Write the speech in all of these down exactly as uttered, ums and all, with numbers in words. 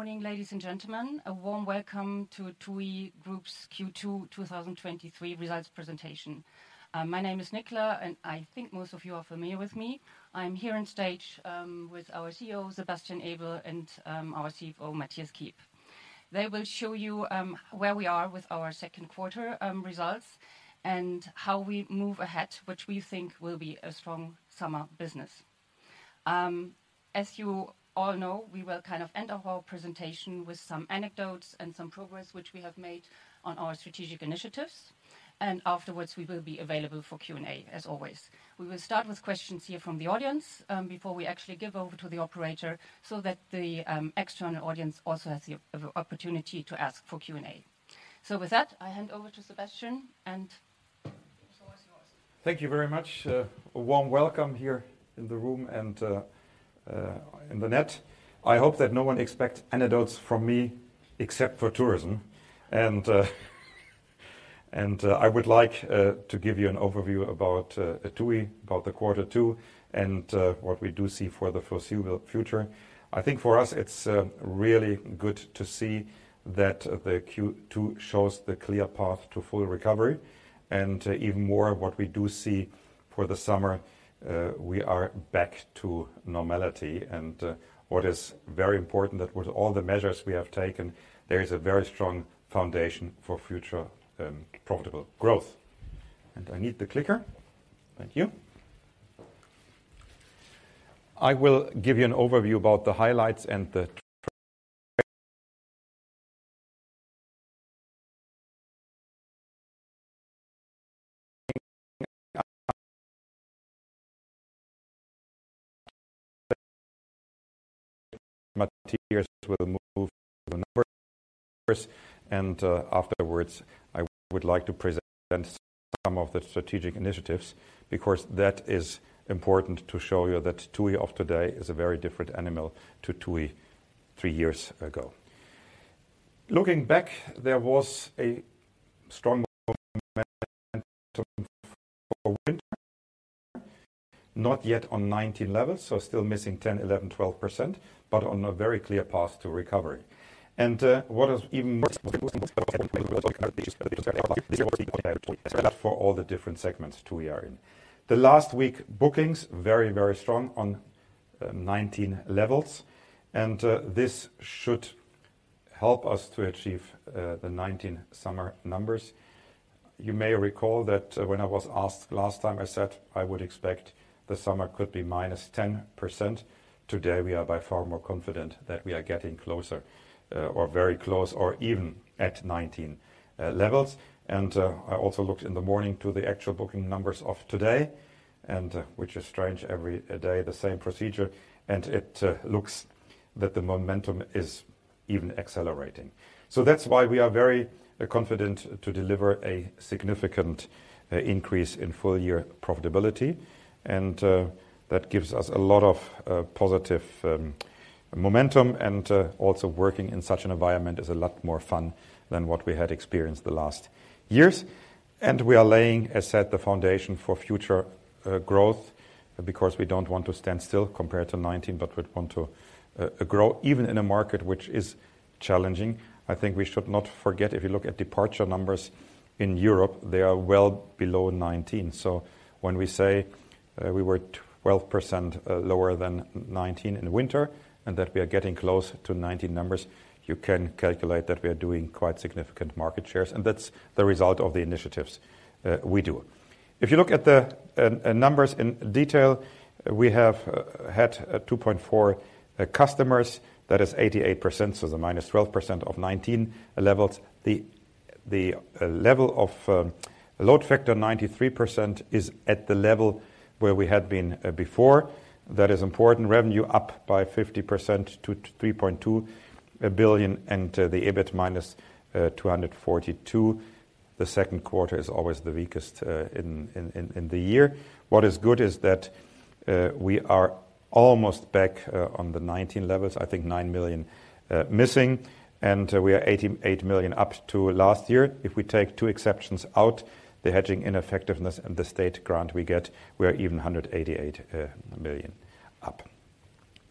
morning, ladies and gentlemen. A warm welcome to TUI Group's Q two twenty twenty-three results presentation. Um, my name is Nicola, and I think most of you are familiar with me. I'm here on stage um, with our C E O, Sebastian Ebel, and um, our C F O, Matthias Kiep. They will show you um, where we are with our second quarter um, results and how we move ahead, which we think will be a strong summer business. Um, as you all know, we will kind of end our presentation with some anecdotes and some progress which we have made on our strategic initiatives. And afterwards, we will be available for Q and A, as always. We will start with questions here from the audience um, before we actually give over to the operator so that the um, external audience also has the opportunity to ask for Q and A. So with that, I hand over to Sebastian, and the floor is yours. Thank you very much. Uh, a warm welcome here in the room and uh, uh, in the net. I hope that no one expects anecdotes from me except for tourism. And uh, And uh, I would like uh, to give you an overview about uh, TUI, about the quarter two, and uh, what we do see for the foreseeable future. I think for us it's uh, really good to see that uh, the Q two shows the clear path to full recovery, and uh, even more what we do see for the summer, uh, we are back to normality. And uh, what is very important, that with all the measures we have taken, there is a very strong foundation for future Um, profitable growth. And I need the clicker. Thank you. I will give you an overview about the highlights and the Matthias will move the numbers, and uh, afterwards I would like to present some of the strategic initiatives, because that is important to show you that TUI of today is a very different animal to TUI three years ago. Looking back, there was a strong momentum for winter, not yet on nineteen levels, so still missing ten, eleven, twelve percent, but on a very clear path to recovery. And uh, what is even more for all the different segments TUI are in. The last week bookings, very, very strong on uh, nineteen levels. And uh, this should help us to achieve uh, the nineteen summer numbers. You may recall that uh, when I was asked last time, I said I would expect the summer could be minus ten percent. Today we are by far more confident that we are getting closer. Uh, or very close, or even at nineteen uh, levels. And uh, I also looked in the morning to the actual booking numbers of today, and uh, which is strange, every day the same procedure, and it uh, looks that the momentum is even accelerating. So that's why we are very uh, confident to deliver a significant uh, increase in full year profitability, and uh, that gives us a lot of uh, positive um, momentum, and uh, also working in such an environment is a lot more fun than what we had experienced the last years. And we are laying, as said, the foundation for future uh, growth, uh, because we don't want to stand still compared to nineteen, but we want to uh, grow even in a market which is challenging. I think we should not forget, if you look at departure numbers in Europe, they are well below nineteen. So when we say uh, we were twelve percent uh, lower than nineteen in winter, and that we are getting close to nineteen numbers, you can calculate that we are doing quite significant market shares, and that's the result of the initiatives uh, we do. If you look at the uh, numbers in detail, uh, we have uh, had uh, two point four uh, customers, that is eighty-eight percent, so the minus twelve percent of nineteen levels. The, the uh, level of um, load factor, ninety-three percent, is at the level where we had been uh, before. That is important. Revenue up by fifty percent to three point two billion, and uh, the EBIT minus uh, two hundred forty-two. The second quarter is always the weakest uh, in, in, in the year. What is good is that uh, we are almost back uh, on the nineteen levels. I think nine million uh, missing, and uh, we are eighty-eight million up to last year. If we take two exceptions out, the hedging ineffectiveness and the state grant we get, we are even one hundred eighty-eight uh, million up.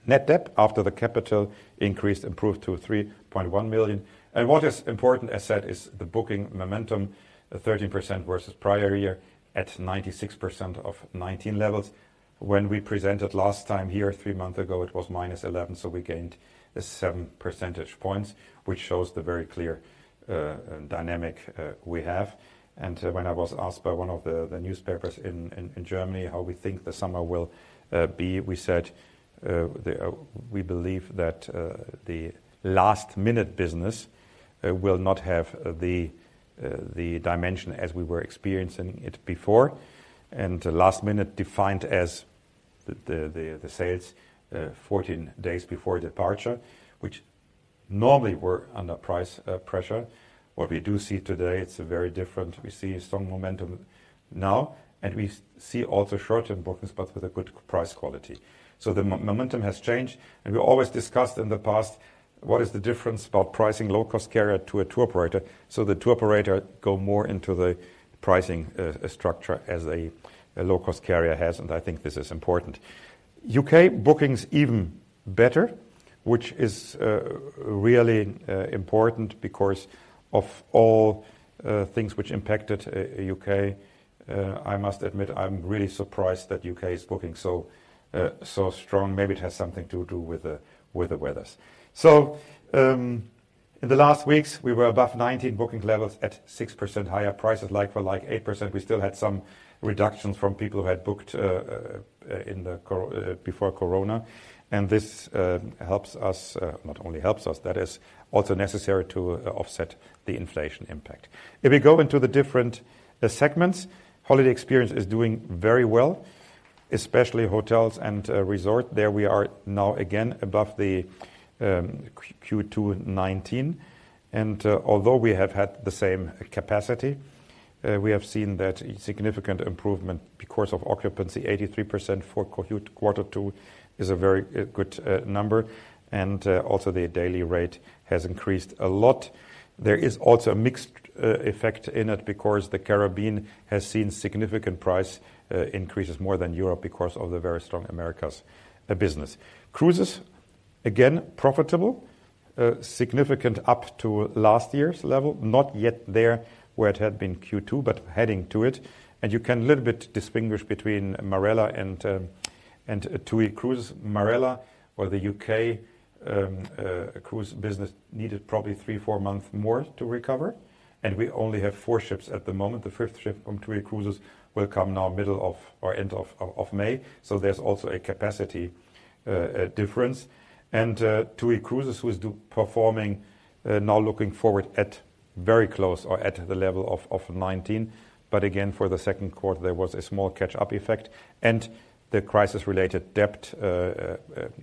Net debt after the capital increased improved to three point one million. And what is important, as said, is the booking momentum, uh, thirteen percent versus prior year at ninety-six percent of nineteen levels. When we presented last time here three months ago, it was minus eleven, so we gained uh, seven percentage points, which shows the very clear uh, dynamic uh, we have. And uh, when I was asked by one of the, the newspapers in, in, in Germany how we think the summer will uh, be, we said uh, the, uh, we believe that uh, the last minute business uh, will not have uh, the uh, the dimension as we were experiencing it before. And uh, last minute defined as the, the, the, the sales uh, fourteen days before departure, which normally were under price uh, pressure. What we do see today, it's a very different. We see strong momentum now, and we see also short-term bookings, but with a good price quality. So the mo- momentum has changed, and we always discussed in the past what is the difference about pricing low-cost carrier to a tour operator. So the tour operator go more into the pricing uh, structure as a, a low-cost carrier has, and I think this is important. U K bookings even better, which is uh, really uh, important because of all uh, things which impacted uh, U K. Uh, I must admit I'm really surprised that U K is booking so uh, so strong. Maybe it has something to do with the with the weathers. So um, in the last weeks we were above nineteen booking levels at six percent higher prices, like for like eight percent. We still had some reductions from people who had booked uh, uh, in the uh, before Corona, and this uh, helps us. Uh, not only helps us, that is also necessary to uh, offset the inflation impact. If we go into the different uh, segments, holiday experience is doing very well, especially hotels and uh, resort. There we are now again above the um, Q two nineteen, and uh, although we have had the same capacity, uh, we have seen that significant improvement because of occupancy. eighty-three percent for quarter two is a very uh, good uh, number, and uh, also the daily rate has increased a lot. There is also a mixed uh, effect in it because the Caribbean has seen significant price uh, increases more than Europe because of the very strong Americas uh, business. Cruises, again, profitable, uh, significant up to last year's level, not yet there where it had been Q two, but heading to it. And you can a little bit distinguish between Marella and um, and uh, TUI Cruises. Marella, or the U K um, uh, cruise business, needed probably three, four months more to recover. And we only have four ships at the moment. The fifth ship from TUI Cruises will come now middle of or end of, of, of May. So there's also a capacity uh, a difference. And uh, TUI Cruises, who is do performing uh, now looking forward at very close or at the level of, of nineteen. But again, for the second quarter, there was a small catch-up effect. And the crisis-related debt uh, uh,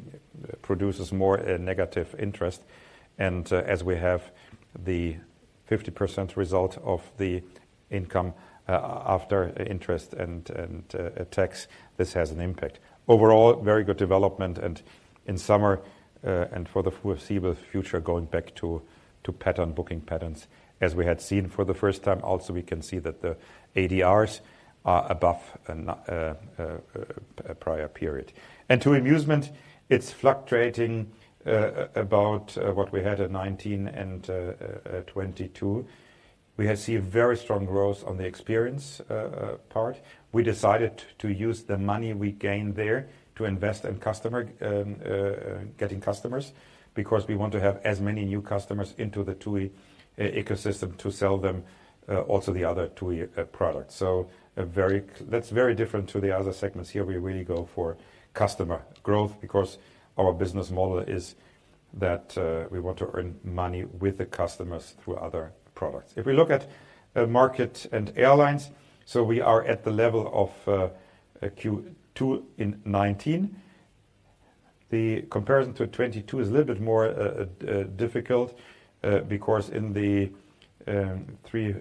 produces more uh, negative interest. And uh, as we have the fifty percent result of the income uh, after interest and, and uh, tax, this has an impact. Overall, very good development, and in summer uh, and for the foreseeable future, going back to, to pattern booking patterns as we had seen for the first time. Also, we can see that the A D Rs are above a, a, a, a prior period. And to amusement, it's fluctuating uh, about uh, what we had at nineteen and uh, uh, twenty-two. We had seen very strong growth on the experience uh, uh, part. We decided to use the money we gained there to invest in customer um, uh, getting customers, because we want to have as many new customers into the TUI uh, ecosystem to sell them uh, also the other TUI uh, products. So a very that's very different to the other segments. Here we really go for customer growth because our business model is that uh, we want to earn money with the customers through other products. If we look at uh, market and airlines, so we are at the level of uh, Q two in nineteen. The comparison to twenty-two is a little bit more uh, uh, difficult uh, because in the um, three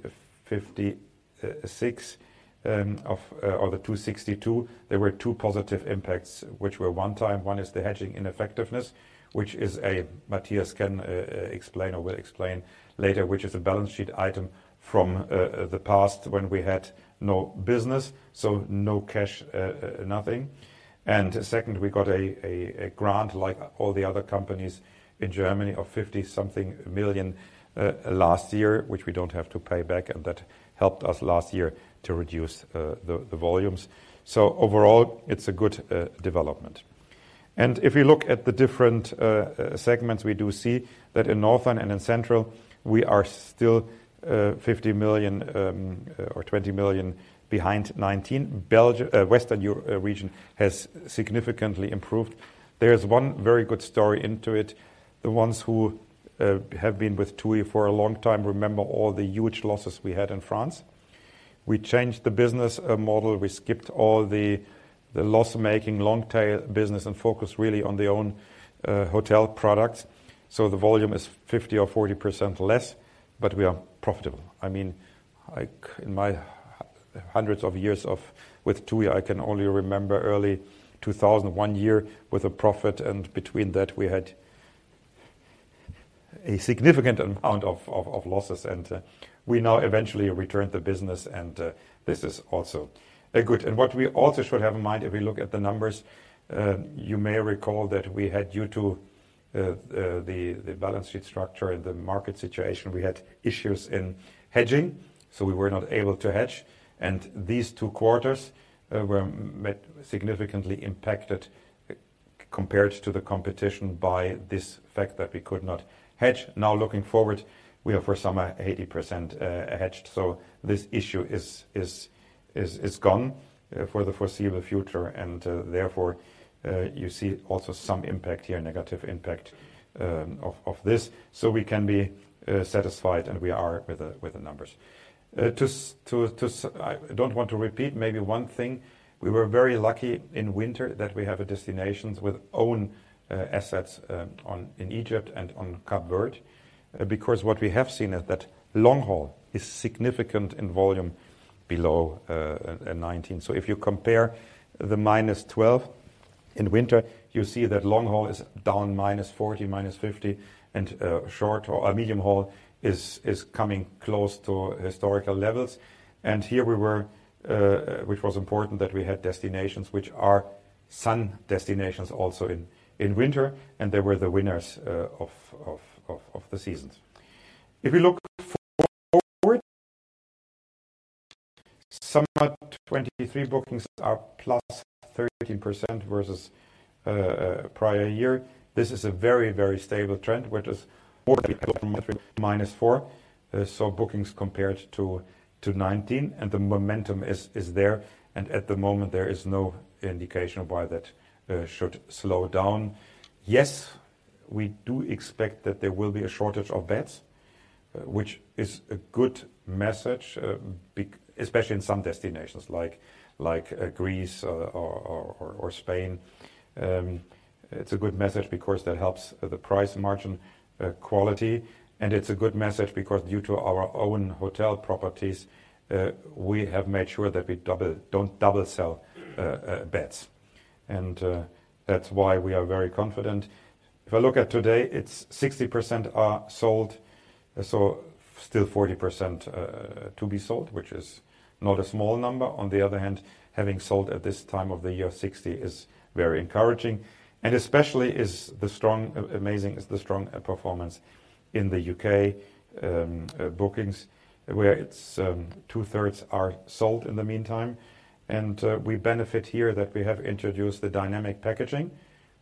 fifty-six um, of uh, or the two sixty-two, there were two positive impacts, which were one time. One is the hedging ineffectiveness, which is a, Matthias can uh, explain or will explain later, which is a balance sheet item from uh, the past when we had no business, so no cash, uh, uh, nothing. And second, we got a, a, a grant like all the other companies in Germany of fifty something million uh, last year, which we don't have to pay back, and that helped us last year to reduce uh, the, the volumes. So overall, it's a good uh, development. And if we look at the different uh, uh, segments, we do see that in Northern and in Central, we are still uh, fifty million um, uh, or twenty million behind nineteen. Belgium, uh, Western Euro- uh, region has significantly improved. There's one very good story into it. The ones who uh, have been with TUI for a long time remember all the huge losses we had in France. We changed the business uh, model. We skipped all the the loss-making long-tail business and focused really on the own uh, hotel products. So the volume is fifty or forty percent less, but we are profitable. I mean, I, in my hundreds of years of with TUI, I can only remember early two thousand one year with a profit, and between that we had a significant amount of, of, of losses, and uh, we now eventually returned the business, and uh, this is also uh, good. And what we also should have in mind, if we look at the numbers, uh, you may recall that we had, due to uh, uh, the, the balance sheet structure and the market situation, we had issues in hedging, so we were not able to hedge. And these two quarters uh, were met significantly impacted uh, compared to the competition by this fact that we could not hedge. Now looking forward, we are for summer eighty percent uh, hedged, so this issue is is is, is gone uh, for the foreseeable future, and uh, therefore uh, you see also some impact here, negative impact um, of, of this. So we can be uh, satisfied, and we are with the, with the numbers. Uh, to, to, to, I don't want to repeat maybe one thing. We were very lucky in winter that we have a destinations with own uh, assets uh, on in Egypt and on Cape Verde, uh, because what we have seen is that long haul is significant in volume below uh, nineteen. So if you compare the minus twelve in winter, you see that long haul is down minus forty, minus fifty, and uh, short or uh, medium haul is is coming close to historical levels. And here we were, uh, which was important, that we had destinations which are sun destinations also in, in winter, and they were the winners uh, of, of, of, of the seasons. If we look forward, summer twenty-three bookings are plus thirteen percent versus uh, uh, prior year. This is a very, very stable trend, which is minus four, uh, so bookings compared to to nineteen, and the momentum is is there, and at the moment there is no indication why that uh, should slow down. Yes, we do expect that there will be a shortage of beds, uh, which is a good message, uh, bec- especially in some destinations like like uh, Greece uh, or, or, or Spain. Um, it's a good message because that helps uh, the price margin uh, quality, and it's a good message because due to our own hotel properties, uh, we have made sure that we double don't double sell uh, uh, beds, and uh, that's why we are very confident. If I look at today, it's sixty percent are sold, uh, so still forty percent uh, to be sold, which is not a small number. On the other hand, having sold at this time of the year sixty is very encouraging, and especially is the strong, uh, amazing is the strong uh, performance in the U K um, uh, bookings, where it's um, two-thirds are sold in the meantime, and uh, we benefit here that we have introduced the dynamic packaging,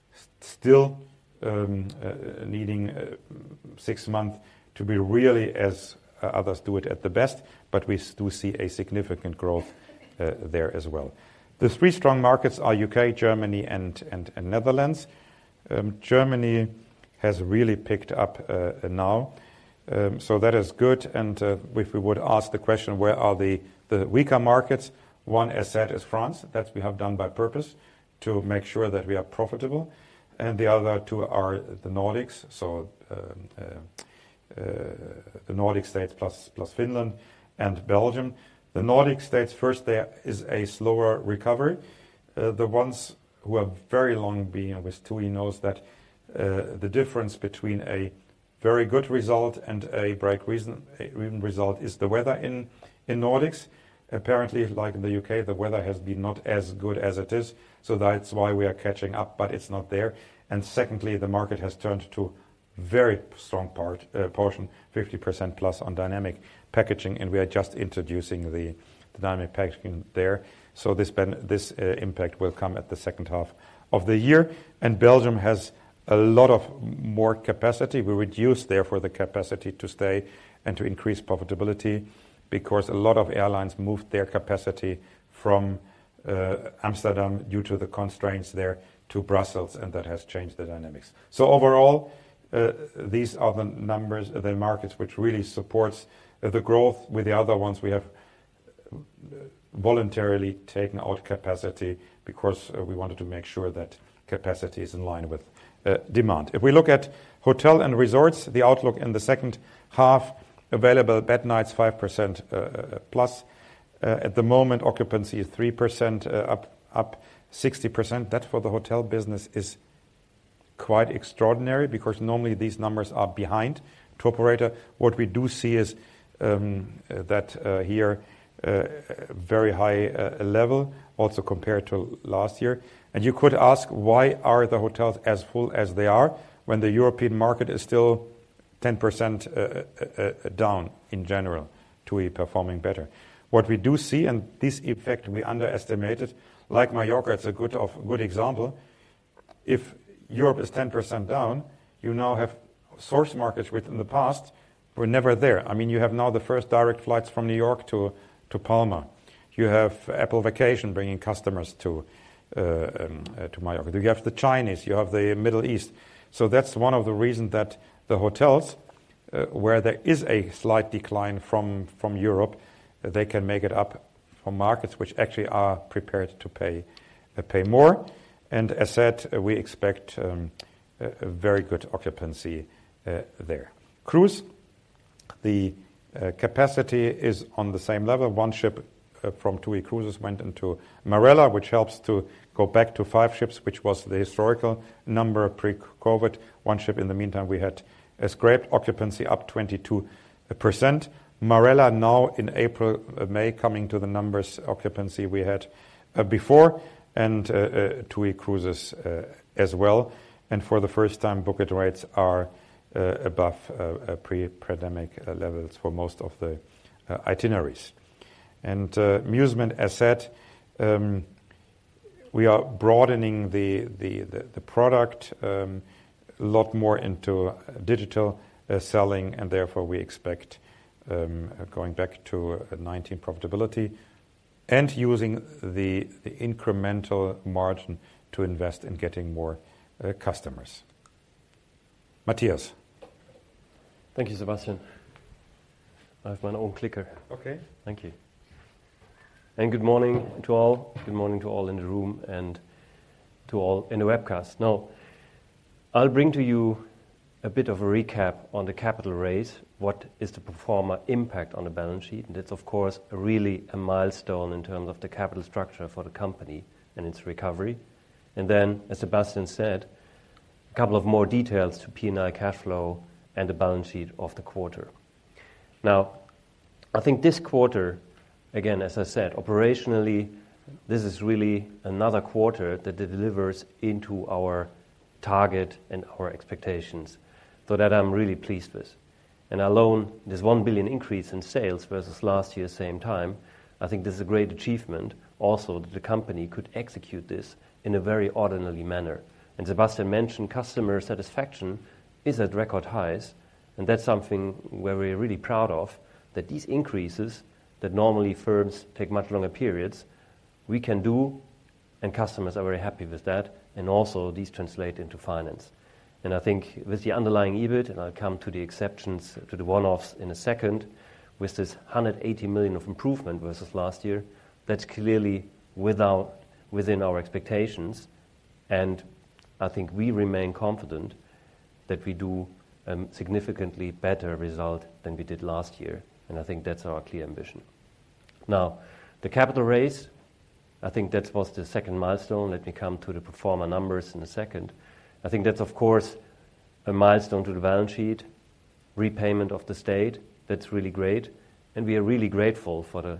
still um, uh, needing uh, six months to be really as uh, others do it at the best, but we do see a significant growth uh, there as well. The three strong markets are U K, Germany, and, and, and Netherlands. Um, Germany has really picked up uh, now, um, so that is good. And uh, if we would ask the question, where are the, the weaker markets? One, as said, is France. That we have done by purpose to make sure that we are profitable. And the other two are the Nordics, so um, uh, uh, the Nordic states plus, plus Finland and Belgium. The Nordic states, first, there is a slower recovery. Uh, the ones who have very long been with TUI knows that uh, the difference between a very good result and a break-even result is the weather in, in Nordics. Apparently, like in the U K, the weather has been not as good as it is, so that's why we are catching up, but it's not there. And secondly, the market has turned to very strong part uh, portion, fifty percent plus on dynamic packaging, and we are just introducing the, the dynamic packaging there. So this ben- this uh, impact will come at the second half of the year. And Belgium has a lot of more capacity. We reduced, therefore, the capacity to stay and to increase profitability, because a lot of airlines moved their capacity from uh, Amsterdam due to the constraints there to Brussels, and that has changed the dynamics. So overall, uh, these are the numbers, the markets which really supports uh, the growth. With the other ones, we have voluntarily taken out capacity because uh, we wanted to make sure that capacity is in line with uh, demand. If we look at hotel and resorts, the outlook in the second half, available bed nights five percent uh, plus. Uh, at the moment, occupancy is three percent uh, up, up sixty percent. That for the hotel business is quite extraordinary, because normally these numbers are behind to operator. What we do see is um, that uh, here uh, very high uh, level, also compared to last year. And you could ask, why are the hotels as full as they are when the European market is still ten percent uh, uh, down in general, T U I performing better? What we do see, and this effect we underestimated, like Mallorca, it's a good of good example. If Europe is ten percent down, you now have source markets which in the past were never there. I mean, you have now the first direct flights from New York to, to Palma. You have Apple Vacation bringing customers to uh, um, uh, to Mallorca. You have the Chinese, you have the Middle East. So that's one of the reasons that the hotels, uh, where there is a slight decline from, from Europe, uh, they can make it up from markets which actually are prepared to pay uh, pay more. And as said, uh, we expect um, a, a very good occupancy uh, there. Cruise, the uh, capacity is on the same level. One ship uh, from T U I Cruises went into Marella, which helps to go back to five ships, which was the historical number pre-COVID. One ship in the meantime we had uh, scraped. Occupancy up twenty-two percent. Marella now in April, uh, May, coming to the numbers occupancy we had uh, before, and uh, uh, T U I Cruises uh, as well. And for the first time, booking rates are uh, above uh, uh, pre-pandemic uh, levels for most of the uh, itineraries. And uh, Musement, as said, um, we are broadening the, the, the, the product um, a lot more into digital uh, selling, and therefore we expect um, going back to uh, nineteen profitability, and using the, the incremental margin to invest in getting more uh, customers. Matthias. Thank you, Sebastian. I have my own clicker. Okay. Thank you. And good morning to all. Good morning to all in the room and to all in the webcast. Now, I'll bring to you a bit of a recap on the capital raise. What is the pro forma impact on the balance sheet? And it's, of course, a really a milestone in terms of the capital structure for the company and its recovery. And then, as Sebastian said, a couple of more details to P and L cash flow and the balance sheet of the quarter. Now, I think this quarter, again, as I said, operationally, this is really another quarter that delivers into our target and our expectations. So that I'm really pleased with. And alone, this one billion increase in sales versus last year same time, I think this is a great achievement also that the company could execute this in a very ordinary manner. And Sebastian mentioned customer satisfaction is at record highs, and that's something where we're really proud of, that these increases that normally firms take much longer periods, we can do, and customers are very happy with that, and also these translate into finance. And I think with the underlying EBIT, and I'll come to the exceptions, to the one-offs in a second, with this one hundred eighty million of improvement versus last year, that's clearly without, within our expectations. And I think we remain confident that we do a significantly better result than we did last year. And I think that's our clear ambition. Now, the capital raise, I think that was the second milestone. Let me come to the pro forma numbers in a second. I think that's, of course, a milestone to the balance sheet, repayment of the state. That's really great. And we are really grateful for the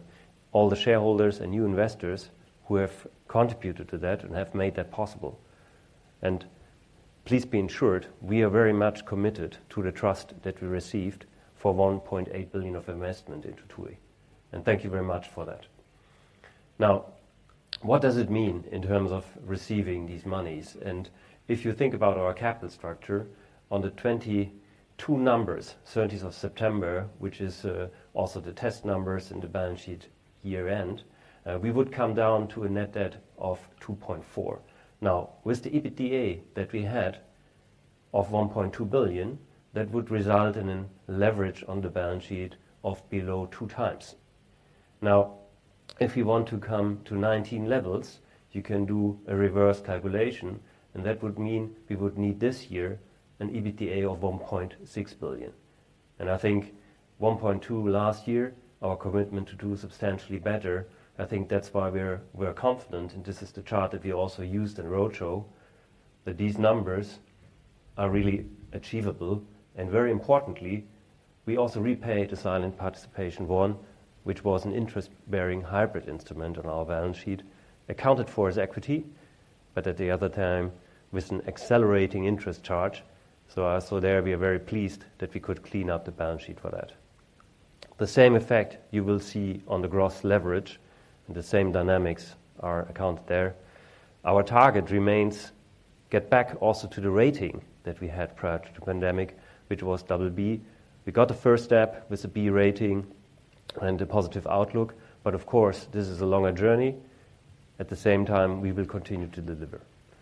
all the shareholders and new investors who have contributed to that and have made that possible. And please be ensured, we are very much committed to the trust that we received for one point eight billion of investment into T U I. And thank you very much for that. Now, what does it mean in terms of receiving these monies? And if you think about our capital structure, on the twenty-two numbers, thirtieth of September, which is uh, also the test numbers in the balance sheet year end, uh, we would come down to a net debt of two point four. Now, with the EBITDA that we had of one point two billion, that would result in a leverage on the balance sheet of below two times. Now, if you want to come to nineteen levels, you can do a reverse calculation, and that would mean we would need this year an EBITDA of one point six billion. And I think one point two last year, our commitment to do substantially better, I think that's why we're, we're confident, and this is the chart that we also used in Roadshow, that these numbers are really achievable. And very importantly, we also repaid the silent participation one, which was an interest-bearing hybrid instrument on our balance sheet, accounted for as equity, but at the other time with an accelerating interest charge. So, uh, so there we are very pleased that we could clean up the balance sheet for that. The same effect you will see on the gross leverage, and the same dynamics are accounted there. Our target remains get back also to the rating that we had prior to the pandemic, which was double B. We got the first step with a B rating and a positive outlook, but of course this is a longer journey. At the same time, we will continue to deliver.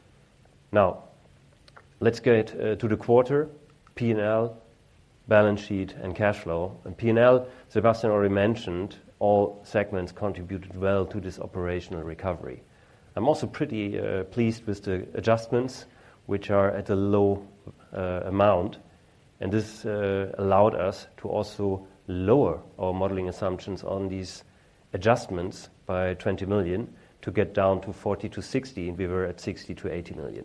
Now, let's get uh, to the quarter, P and L, balance sheet and cash flow. And P and L, Sebastian already mentioned, all segments contributed well to this operational recovery. I'm also pretty uh, pleased with the adjustments, which are at a low uh, amount. And this uh, allowed us to also lower our modeling assumptions on these adjustments by twenty million to get down to forty to sixty, and we were at sixty to eighty million.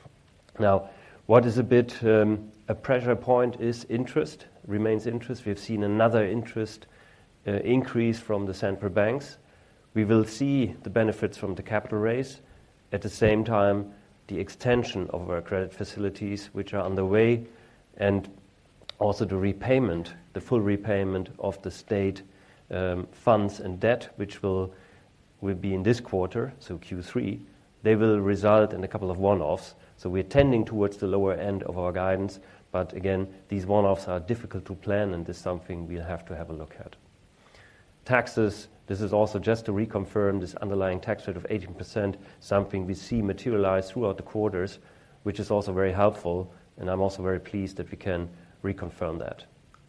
Now, what is a bit um, a pressure point is interest, remains interest. We've seen another interest uh, increase from the central banks. We will see the benefits from the capital raise. At the same time, the extension of our credit facilities, which are underway, and also the repayment, the full repayment of the state um, funds and debt, which will, will be in this quarter, so Q three, they will result in a couple of one-offs. So we're tending towards the lower end of our guidance, but again, these one-offs are difficult to plan, and this is something we'll have to have a look at. Taxes, this is also just to reconfirm this underlying tax rate of eighteen percent, something we see materialize throughout the quarters, which is also very helpful, and I'm also very pleased that we can reconfirm that.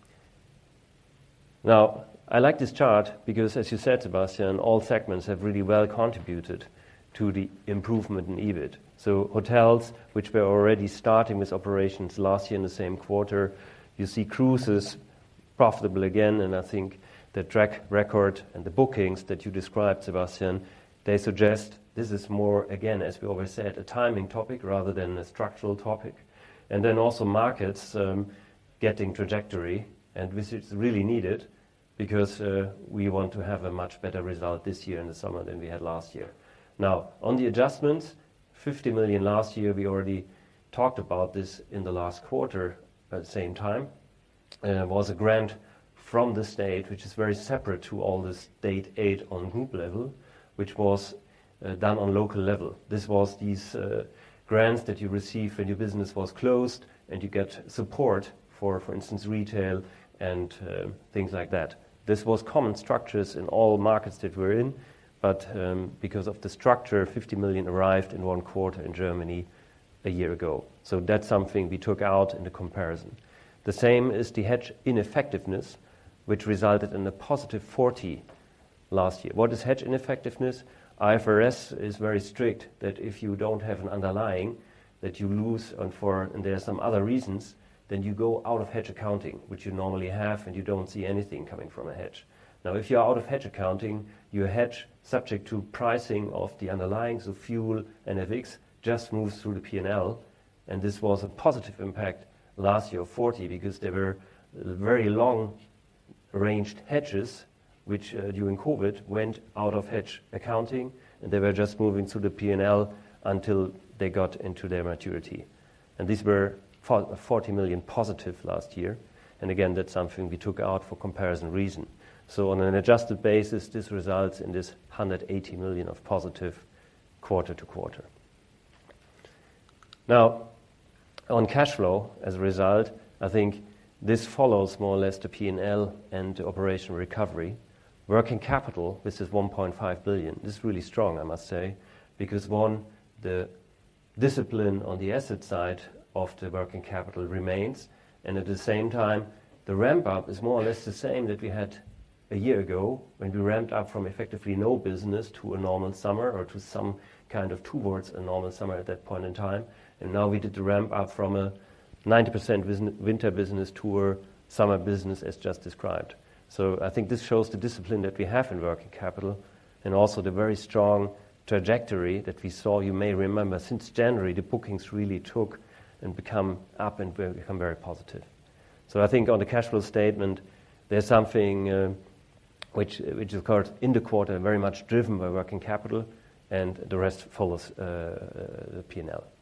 Now, I like this chart because, as you said, Sebastian, all segments have really well contributed to the improvement in E B I T. So hotels, which were already starting with operations last year in the same quarter, you see cruises profitable again, and I think the track record and the bookings that you described, Sebastian, they suggest this is more, again, as we always said, a timing topic rather than a structural topic. And then also markets um, getting trajectory, and this is really needed because uh, we want to have a much better result this year in the summer than we had last year. Now, on the adjustments, fifty million last year, we already talked about this in the last quarter at the same time, uh, was a grant from the state, which is very separate to all the state aid on group level, which was uh, done on local level. This was these uh, grants that you receive when your business was closed, and you get support for, for instance, retail and uh, things like that. This was common structures in all markets that we're in, but um, because of the structure, fifty million arrived in one quarter in Germany a year ago. So that's something we took out in the comparison. The same is the hedge ineffectiveness, which resulted in a positive forty last year. What is hedge ineffectiveness? I F R S is very strict that if you don't have an underlying, that you lose, and for and there are some other reasons, then you go out of hedge accounting, which you normally have, and you don't see anything coming from a hedge. Now, if you're out of hedge accounting, your hedge subject to pricing of the underlying, so fuel and F X, just moves through the P and L, and this was a positive impact last year of forty because there were very long ranged hedges which uh, during COVID went out of hedge accounting, and they were just moving through the P and L until they got into their maturity. And these were forty million positive last year. And again, that's something we took out for comparison reason. So on an adjusted basis, this results in this one hundred eighty million of positive quarter to quarter. Now, on cash flow, as a result, I think this follows more or less the P and L and the operational recovery. Working capital, this is one point five billion. This is really strong, I must say, because one, the discipline on the asset side of the working capital remains, and at the same time, the ramp-up is more or less the same that we had a year ago when we ramped up from effectively no business to a normal summer, or to some kind of towards a normal summer at that point in time. And now we did the ramp up from a ninety percent winter business to a summer business as just described. So I think this shows the discipline that we have in working capital, and also the very strong trajectory that we saw. You may remember since January the bookings really took and become up and become very positive. So I think on the cash flow statement there's something uh, which which is called in the quarter very much driven by working capital, and the rest follows uh, the P and L.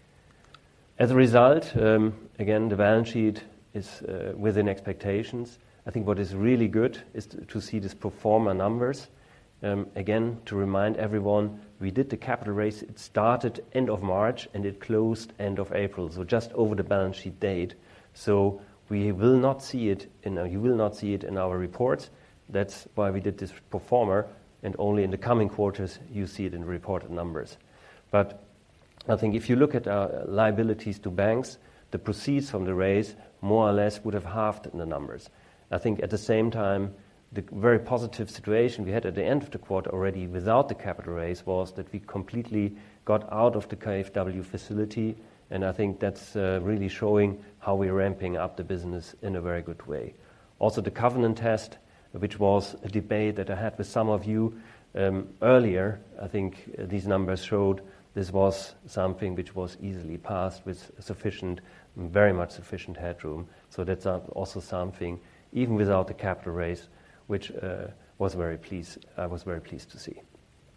As a result, um, again, the balance sheet is uh, within expectations. I think what is really good is to, to see these pro forma numbers. Um, again, to remind everyone, we did the capital raise. It started end of March and it closed end of April, so just over the balance sheet date. So we will not see it in. Uh, you will not see it in our reports. That's why we did this pro forma, and only in the coming quarters you see it in the reported numbers. But I think if you look at our liabilities to banks, the proceeds from the raise more or less would have halved in the numbers. I think at the same time, the very positive situation we had at the end of the quarter already without the capital raise was that we completely got out of the K f W facility, and I think that's uh, really showing how we're ramping up the business in a very good way. Also the covenant test, which was a debate that I had with some of you um, earlier, I think uh, these numbers showed this was something which was easily passed with sufficient, very much sufficient headroom. So that's also something, even without the capital raise, which uh, was very pleased. I was very pleased to see.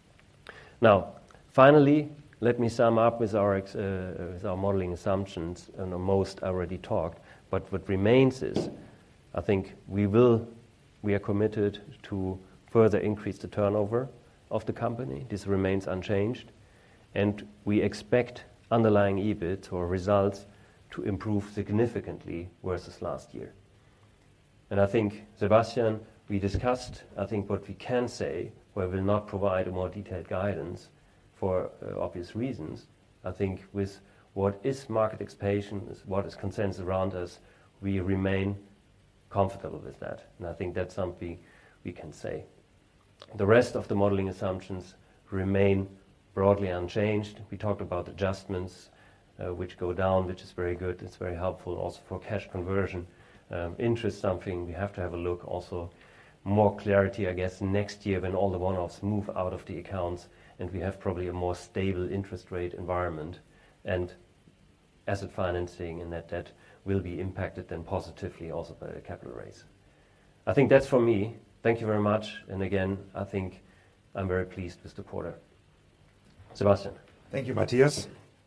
Now, finally, let me sum up with our ex, uh, with our modeling assumptions. And most I already talked, but what remains is, I think we will, we are committed to further increase the turnover of the company. This remains unchanged. And we expect underlying E B I T or results to improve significantly versus last year. And I think, Sebastian, we discussed, I think what we can say, where we will not provide a more detailed guidance for uh, obvious reasons. I think with what is market expectation, what is consensus around us, we remain comfortable with that. And I think that's something we can say. The rest of the modeling assumptions remain broadly unchanged. We talked about adjustments uh, which go down, which is very good. It's very helpful also for cash conversion. Um, interest, something we have to have a look. Also more clarity, I guess, next year when all the one-offs move out of the accounts and we have probably a more stable interest rate environment, and asset financing and net debt will be impacted then positively also by the capital raise. I think that's from me. Thank you very much. And again, I think I'm very pleased with the quarter. Sebastian. Thank you, Matthias.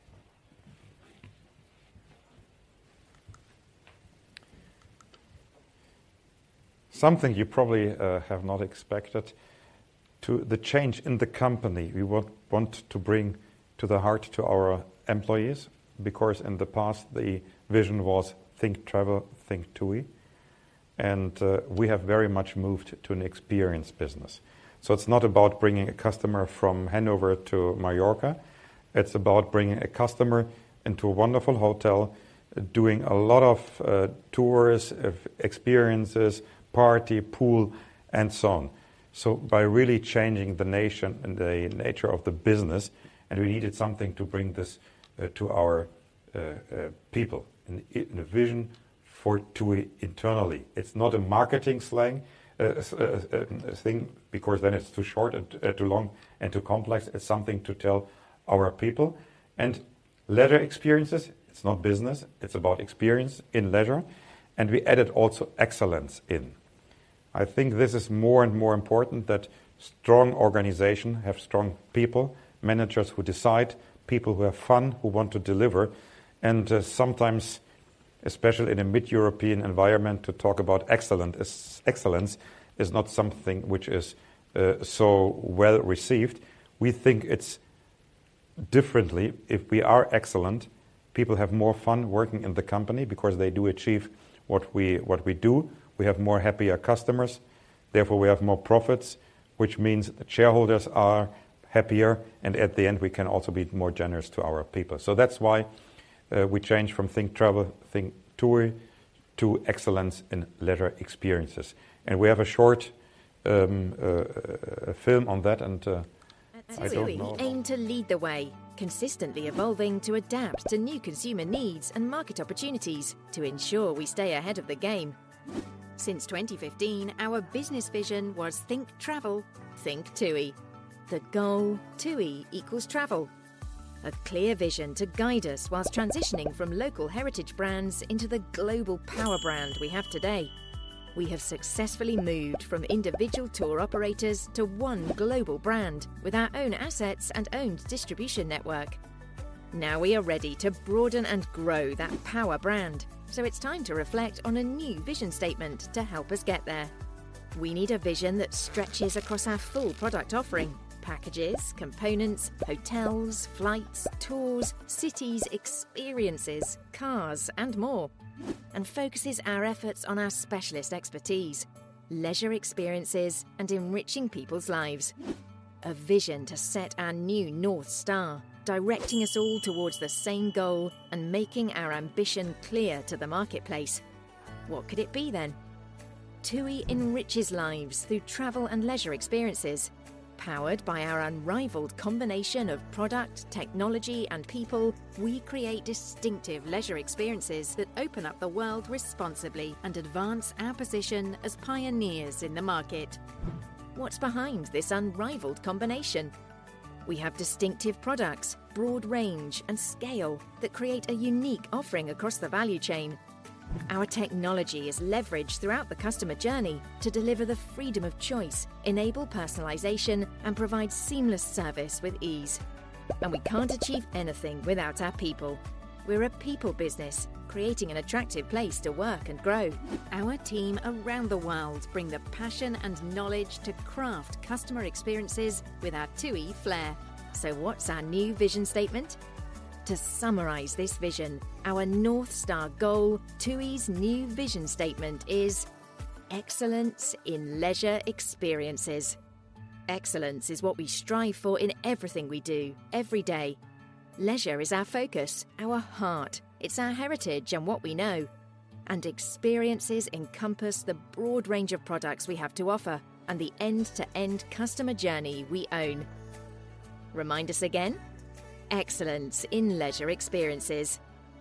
Something you probably uh, have not expected, to the change in the company we want, want to bring to the heart to our employees, because in the past the vision was think travel, think T U I, and uh, we have very much moved to an experience business. So it's not about bringing a customer from Hanover to Mallorca. It's about bringing a customer into a wonderful hotel, doing a lot of uh, tours, of experiences, party, pool, and so on. So by really changing the nation and the nature of the business, and we needed something to bring this uh, to our uh, uh, people, in, in a vision for T U I internally. It's not a marketing slang uh, uh, uh, thing, because then it's too short and uh, too long and too complex. It's something to tell our people. And leisure experiences, it's not business, it's about experience in leisure. And we added also excellence in. I think this is more and more important, that strong organization have strong people, managers who decide, people who have fun, who want to deliver. And uh, sometimes, especially in a mid-European environment, to talk about excellent is, excellence is not something which is uh, so well received. We think it's differently. If we are excellent, people have more fun working in the company because they do achieve what we what we do. We have more happier customers, therefore we have more profits, which means that shareholders are happier, and at the end we can also be more generous to our people. So that's why uh, we changed from Think Travel, Think TUI to excellence in leisure experiences. And we have a short um, uh, film on that, and uh, At TUI, we aim to lead the way, consistently evolving to adapt to new consumer needs and market opportunities to ensure we stay ahead of the game. Since twenty fifteen, our business vision was Think Travel, Think TUI. The goal, TUI equals travel. A clear vision to guide us whilst transitioning from local heritage brands into the global power brand we have today. We have successfully moved from individual tour operators to one global brand with our own assets and owned distribution network. Now we are ready to broaden and grow that power brand, so it's time to reflect on a new vision statement to help us get there. We need a vision that stretches across our full product offering: packages, components, hotels, flights, tours, cities, experiences, cars, and more, and focuses our efforts on our specialist expertise, leisure experiences, and enriching people's lives. A vision to set our new North Star, directing us all towards the same goal and making our ambition clear to the marketplace. What could it be then? TUI enriches lives through travel and leisure experiences. Powered by our unrivaled combination of product, technology, and people, we create distinctive leisure experiences that open up the world responsibly and advance our position as pioneers in the market. What's behind this unrivaled combination? We have distinctive products, broad range, and scale that create a unique offering across the value chain. Our technology is leveraged throughout the customer journey to deliver the freedom of choice, enable personalization, and provide seamless service with ease. And we can't achieve anything without our people. We're a people business, creating an attractive place to work and grow. Our team around the world bring the passion and knowledge to craft customer experiences with our TUI flair. So what's our new vision statement? To summarise this vision, our North Star goal, TUI's new vision statement is excellence in leisure experiences. Excellence is what we strive for in everything we do, every day. Leisure is our focus, our heart. It's our heritage and what we know. And experiences encompass the broad range of products we have to offer and the end-to-end customer journey we own. Remind us again? Excellence in leisure experiences.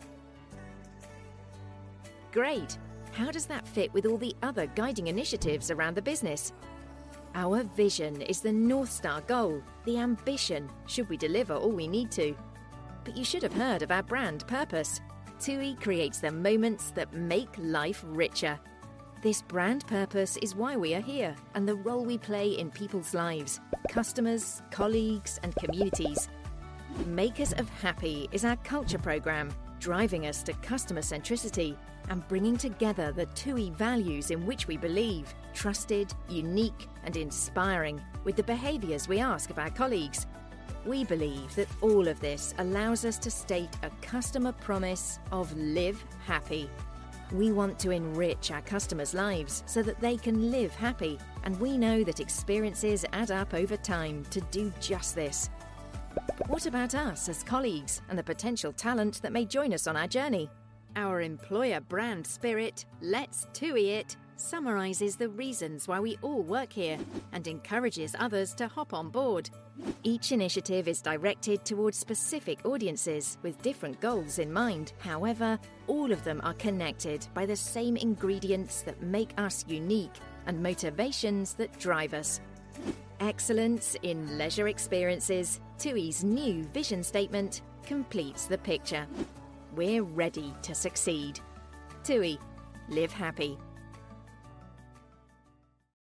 Great! How does that fit with all the other guiding initiatives around the business? Our vision is the North Star goal, the ambition, should we deliver all we need to. But you should have heard of our brand purpose. TUI creates the moments that make life richer. This brand purpose is why we are here and the role we play in people's lives, customers, colleagues, and communities. Makers of Happy is our culture program, driving us to customer centricity and bringing together the TUI values in which we believe, trusted, unique, and inspiring, with the behaviours we ask of our colleagues. We believe that all of this allows us to state a customer promise of live happy. We want to enrich our customers' lives so that they can live happy, and we know that experiences add up over time to do just this. But what about us as colleagues and the potential talent that may join us on our journey? Our employer brand spirit, Let's TUI It, summarises the reasons why we all work here and encourages others to hop on board. Each initiative is directed towards specific audiences with different goals in mind. However, all of them are connected by the same ingredients that make us unique and motivations that drive us. Excellence in leisure experiences, TUI's new vision statement, completes the picture. We're ready to succeed. TUI, live happy.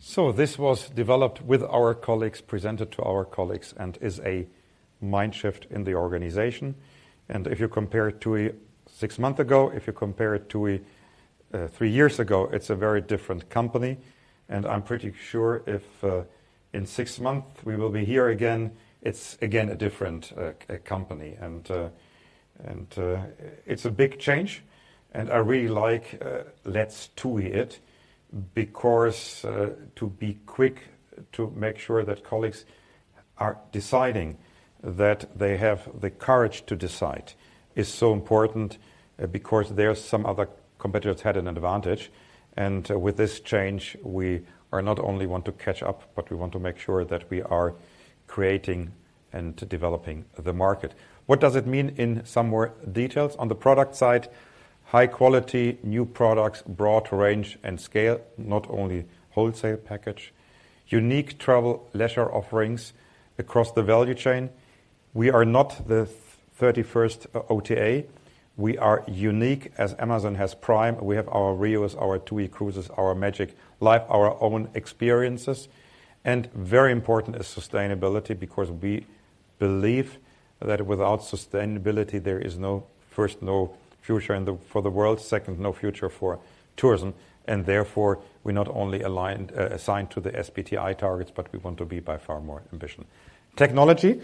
So this was developed with our colleagues, presented to our colleagues, and is a mind shift in the organization. And if you compare it to a six months ago, if you compare it to a uh, three years ago, it's a very different company. And I'm pretty sure if uh, in six months we will be here again, it's again a different uh, a company. And uh, and uh, it's a big change. And I really like uh, let's T U I it, because uh, to be quick, to make sure that colleagues are deciding, that they have the courage to decide, is so important, uh, because there's some other competitors had an advantage. And uh, with this change, we are not only want to catch up, but we want to make sure that we are creating and developing the market. What does it mean in some more details? On the product side, high quality, new products, broad range and scale, not only wholesale package. Unique travel leisure offerings across the value chain. We are not the thirty-first O T A. We are unique, as Amazon has Prime. We have our Rios, our T U I Cruises, our Magic Life, our own experiences. And very important is sustainability, because we believe that without sustainability there is no, first, no future in the, for the world, second, no future for tourism, and therefore we not only aligned, uh, assigned to the S B T I targets, but we want to be by far more ambitious. Technology,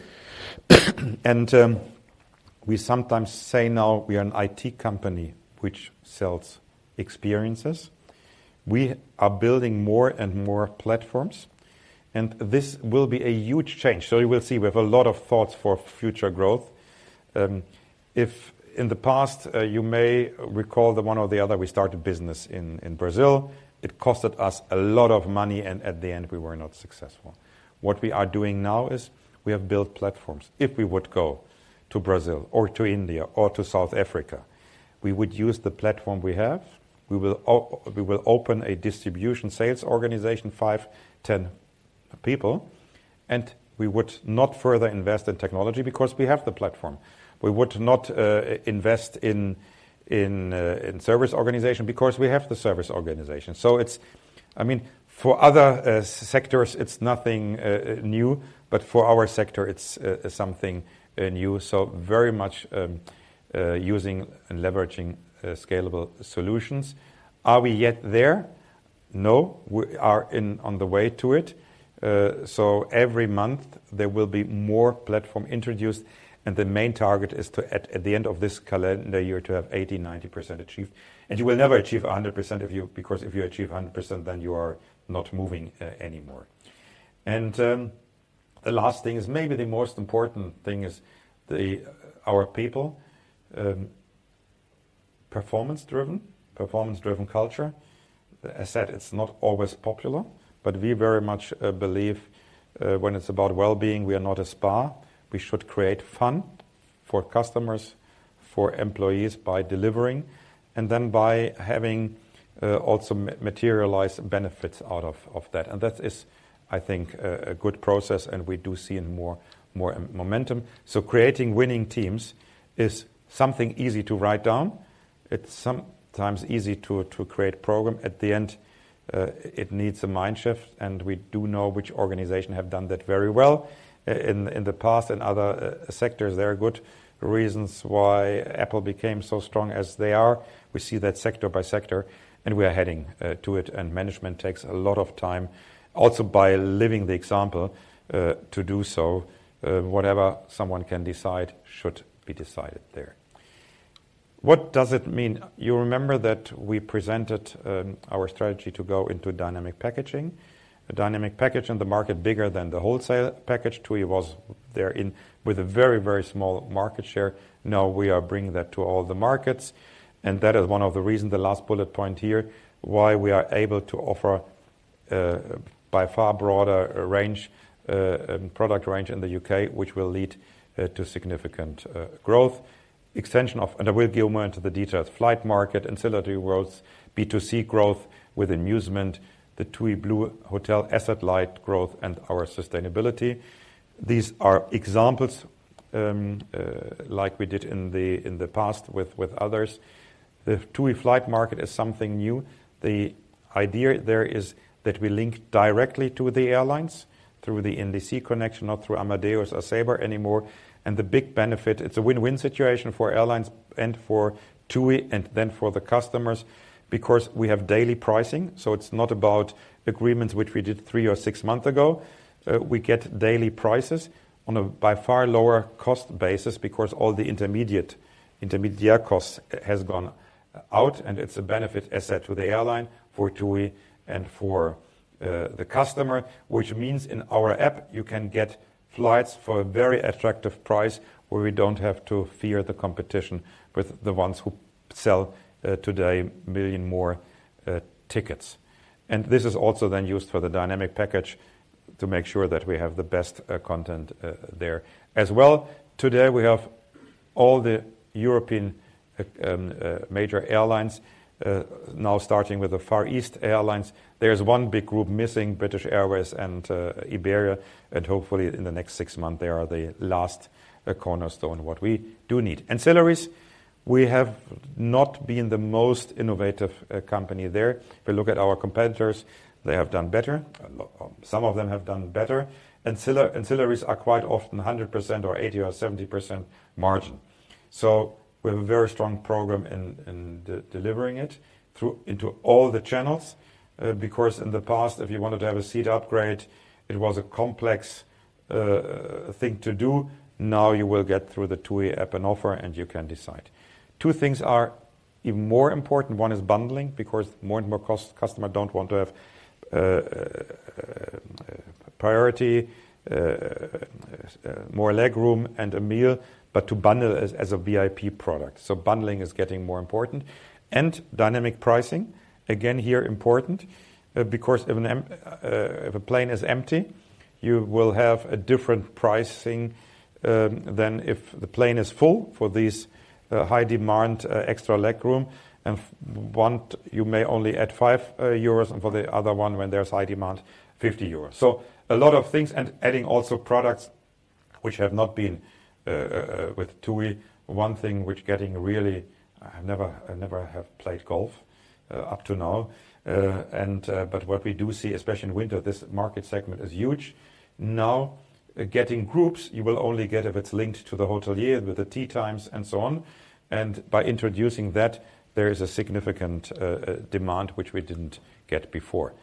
and um, we sometimes say now we are an I T company which sells experiences. We are building more and more platforms, and this will be a huge change. So you will see we have a lot of thoughts for future growth. Um, if in the past, uh, you may recall the one or the other, we started business in, in Brazil. It costed us a lot of money, and at the end we were not successful. What we are doing now is we have built platforms. If we would go to Brazil or to India or to South Africa, we would use the platform we have. We will, o- we will open a distribution sales organization, five, ten people, and we would not further invest in technology because we have the platform. We would not uh, invest in in, uh, in service organization because we have the service organization. So it's, I mean, for other uh, sectors it's nothing uh, new, but for our sector it's uh, something uh, new. So very much um, uh, using and leveraging uh, scalable solutions. Are we yet there? No, we are in on the way to it. Uh, so every month there will be more platform introduced. And the main target is to, at, at the end of this calendar year, to have eighty, ninety percent achieved. And you will never achieve one hundred percent if you, because if you achieve one hundred percent, then you are not moving uh, anymore. And um, the last thing is maybe the most important thing is the our people, um, performance-driven, performance-driven culture. As said, it's not always popular, but we very much uh, believe uh, when it's about well-being, we are not a spa. We should create fun for customers, for employees by delivering, and then by having uh, also materialize benefits out of, of that. And that is, I think, a, a good process, and we do see in more, more momentum. So creating winning teams is something easy to write down. It's sometimes easy to, to create program. At the end, uh, it needs a mind shift, and we do know which organizations have done that very well. In in the past and other uh, sectors, there are good reasons why Apple became so strong as they are. We see that sector by sector, and we are heading uh, to it. And management takes a lot of time, also by living the example, uh, to do so. Uh, whatever someone can decide should be decided there. What does it mean? You remember that we presented um, our strategy to go into dynamic packaging. A dynamic package in the market bigger than the wholesale package. T U I was there in with a very, very small market share. Now we are bringing that to all the markets. And that is one of the reasons, the last bullet point here, why we are able to offer uh, by far broader range, uh, um, product range in the U K, which will lead uh, to significant uh, growth. Extension of, and I will go more into the details, flight market, ancillary growth, B two C growth with amusement, the T U I Blue Hotel asset light growth, and our sustainability. These are examples um, uh, like we did in the in the past with, with others. The T U I flight market is something new. The idea there is that we link directly to the airlines through the N D C connection, not through Amadeus or Sabre anymore. And the big benefit, it's a win-win situation for airlines and for TUI and then for the customers, because we have daily pricing. So it's not about agreements which we did three or six months ago. Uh, we get daily prices on a by far lower cost basis because all the intermediate intermediate costs has gone out, and it's a benefit, as said, to the airline, for TUI, and for uh, the customer, which means in our app you can get flights for a very attractive price where we don't have to fear the competition with the ones who sell uh, today a million more uh, tickets. And this is also then used for the dynamic package to make sure that we have the best uh, content uh, there. As well, today we have all the European uh, um, uh, major airlines, uh, now starting with the Far East Airlines. There's one big group missing, British Airways and uh, Iberia, and hopefully in the next six months they are the last uh, cornerstone, what we do need. Ancillaries, we have not been the most innovative uh, company there. If we look at our competitors, they have done better. Some of them have done better. Ancilla- ancillaries are quite often one hundred percent or eighty or seventy percent margin. So we have a very strong program in, in de- delivering it through into all the channels, uh, because in the past, if you wanted to have a seat upgrade, it was a complex uh, thing to do. Now you will get through the TUI app an offer and you can decide. Two things are even more important. One is bundling, because more and more cost, customers don't want to have uh, uh, priority, uh, uh, more leg room and a meal, but to bundle as, as a V I P product. So bundling is getting more important. And dynamic pricing, again here important, uh, because if, an em- uh, if a plane is empty, you will have a different pricing um, than if the plane is full for these uh, high demand uh, extra leg room. And one, you may only add five uh, euros, and for the other one, when there's high demand, fifty euros. So a lot of things, and adding also products which have not been uh, uh, with TUI. One thing which getting really, I never, I never have played golf uh, up to now, uh, and uh, but what we do see, especially in winter, this market segment is huge. Now, uh, getting groups, you will only get if it's linked to the hotelier with the tea times and so on. And by introducing that, there is a significant uh, uh, demand which we didn't get before.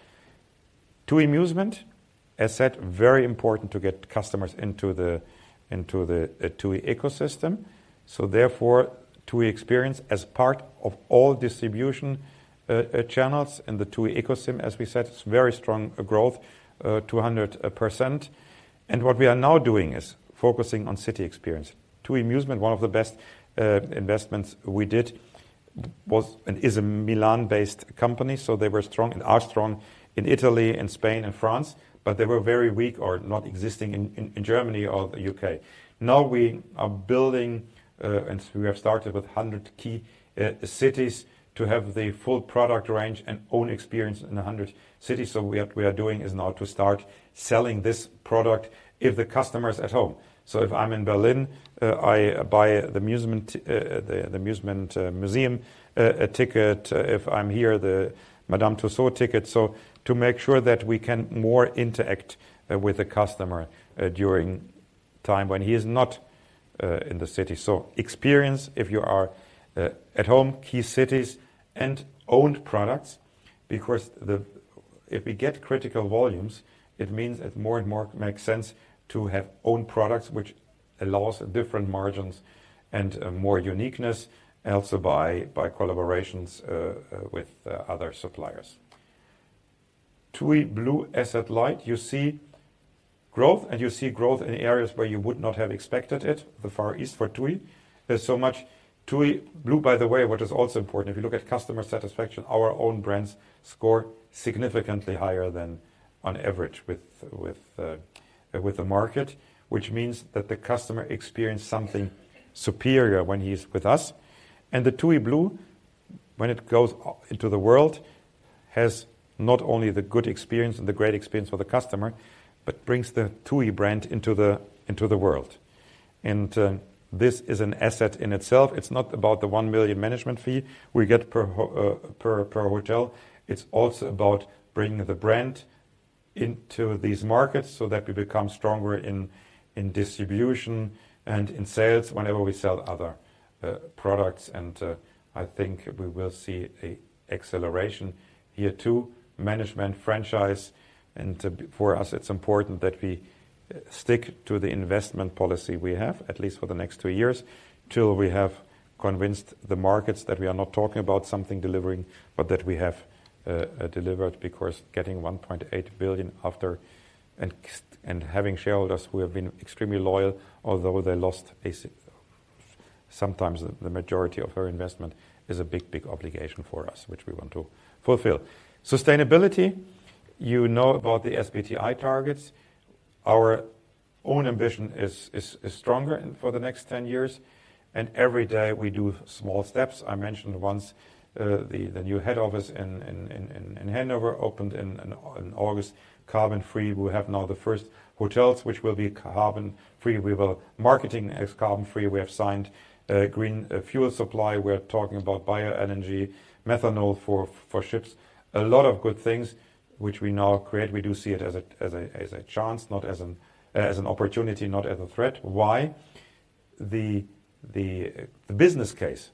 TUI Musement, as said, very important to get customers into the into the uh, TUI ecosystem. So therefore, TUI Experience as part of all distribution uh, uh, channels in the TUI ecosystem, as we said, it's very strong uh, growth, uh, two hundred percent. And what we are now doing is focusing on city experience. TUI Musement, one of the best uh, investments we did, was and is a Milan-based company, so they were strong and are strong in Italy, in Spain, and France, but they were very weak or not existing in, in, in Germany or the U K. Now we are building, uh, and we have started with one hundred key uh, cities to have the full product range and own experience in one hundred cities. So what we are doing is now to start selling this product if the customer is at home. So if I'm in Berlin, uh, I buy the Musement, uh, the, the Musement uh, Museum uh, a ticket. Uh, if I'm here, the Madame Tussauds ticket. So to make sure that we can more interact uh, with the customer uh, during time when he is not uh, in the city. So experience if you are uh, at home, key cities, and owned products, because the if we get critical volumes, it means it more and more makes sense to have own products, which allows different margins and uh, more uniqueness, also by, by collaborations uh, uh, with uh, other suppliers. TUI Blue Asset Light, you see growth, and you see growth in areas where you would not have expected it. The Far East for TUI, there's so much. TUI Blue, by the way, what is also important, if you look at customer satisfaction, our own brands score significantly higher than on average with with uh, with the market, which means that the customer experiences something superior when he's with us. And the TUI Blue, when it goes into the world, has not only the good experience and the great experience for the customer, but brings the TUI brand into the into the world. And uh, this is an asset in itself. It's not about the one million management fee we get per ho- uh, per per hotel. It's also about bringing the brand into these markets so that we become stronger in in distribution and in sales whenever we sell other uh, products. And uh, I think we will see a acceleration here too. Management, franchise, and uh, for us it's important that we uh, stick to the investment policy we have, at least for the next two years, till we have convinced the markets that we are not talking about something delivering, but that we have uh, uh, delivered, because getting one point eight billion after and and having shareholders who have been extremely loyal, although they lost a, sometimes the, the majority of their investment, is a big, big obligation for us, which we want to fulfill. Sustainability, you know about the S B T I targets. Our own ambition is, is, is stronger in, for the next ten years, and every day we do small steps. I mentioned once uh, the, the new head office in, in, in, in Hanover opened in, in, in August, carbon-free. We have now the first hotels which will be carbon-free. We will marketing as carbon-free. We have signed uh, green uh, fuel supply. We're talking about bioenergy, methanol for, for ships. A lot of good things which we now create. We do see it as a, as a, as a chance, not as an, uh, as an opportunity, not as a threat. Why? The, the, the business case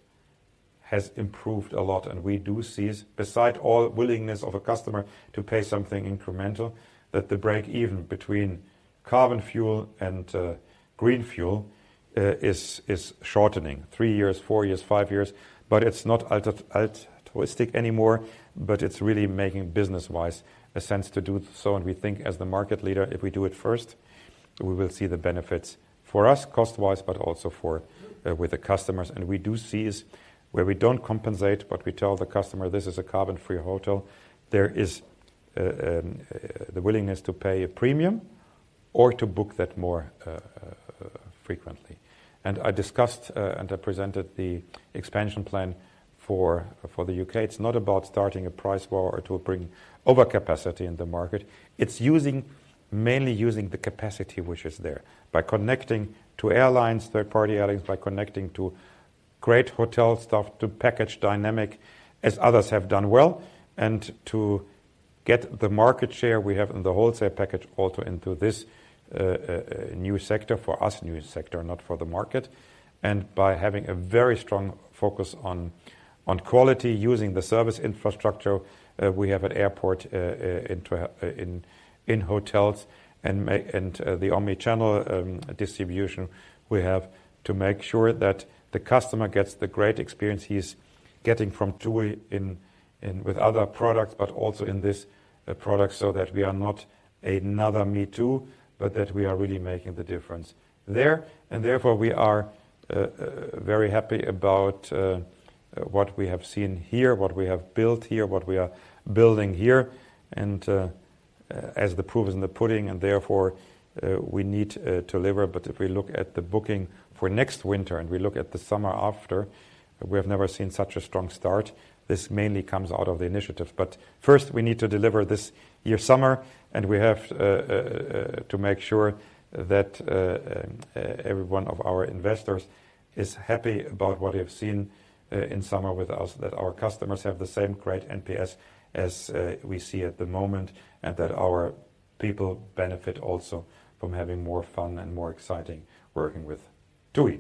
has improved a lot, and we do see, beside all willingness of a customer to pay something incremental, that the break even between carbon fuel and uh, green fuel uh, is is shortening. Three years, four years, five years, but it's not altruistic anymore, but it's really making business-wise a sense to do so, and we think as the market leader, if we do it first, we will see the benefits for us cost-wise, but also for uh, with the customers. And we do see is where we don't compensate, but we tell the customer this is a carbon-free hotel, there is uh, um, uh, the willingness to pay a premium or to book that more uh, uh, frequently. And I discussed uh, and I presented the expansion plan for for the U K. It's not about starting a price war or to bring overcapacity in the market. It's using mainly using the capacity which is there by connecting to airlines, third-party airlines, by connecting to great hotel stuff, to package dynamic, as others have done well, and to get the market share we have in the wholesale package also into this uh, uh, new sector, for us new sector, not for the market, and by having a very strong focus on on quality, using the service infrastructure uh, we have at airport, uh, uh, into, uh, in in hotels, and ma- and uh, the omni-channel um, distribution we have, to make sure that the customer gets the great experience he's getting from TUI in, in with other products, but also in this uh, product, so that we are not another Me Too, but that we are really making the difference there. And therefore we are uh, uh, very happy about uh, uh, what we have seen here, what we have built here, what we are building here. And uh, uh, as the proof is in the pudding, and therefore uh, we need uh, to deliver. But if we look at the booking for next winter and we look at the summer after, we have never seen such a strong start. This mainly comes out of the initiative. But first we need to deliver this year summer, and we have uh, uh, to make sure that uh, uh, every one of our investors is happy about what they've seen uh, in summer with us, that our customers have the same great N P S as uh, we see at the moment, and that our people benefit also from having more fun and more exciting working with TUI.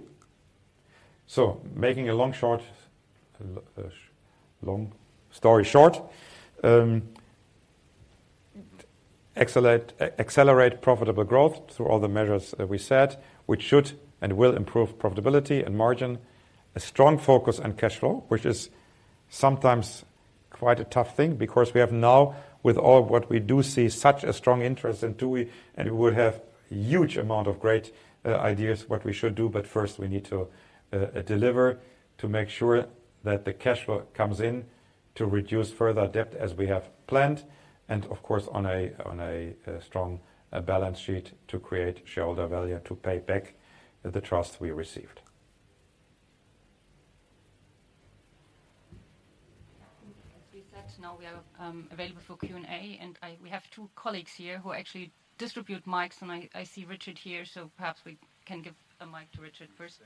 So, making a long short, uh, long story short, um, accelerate, accelerate profitable growth through all the measures uh, we said, which should and will improve profitability and margin. A strong focus on cash flow, which is sometimes quite a tough thing, because we have now, with all what we do see, such a strong interest in TUI, and we would have a huge amount of great uh, ideas what we should do, but first we need to uh, deliver to make sure that the cash flow comes in, to reduce further debt as we have planned, and of course on a on a, a strong uh, balance sheet to create shareholder value, to pay back uh, the trust we received. As we said, now we are um, available for Q and A, and I, we have two colleagues here who actually distribute mics, and I, I see Richard here, so perhaps we can give a mic to Richard first.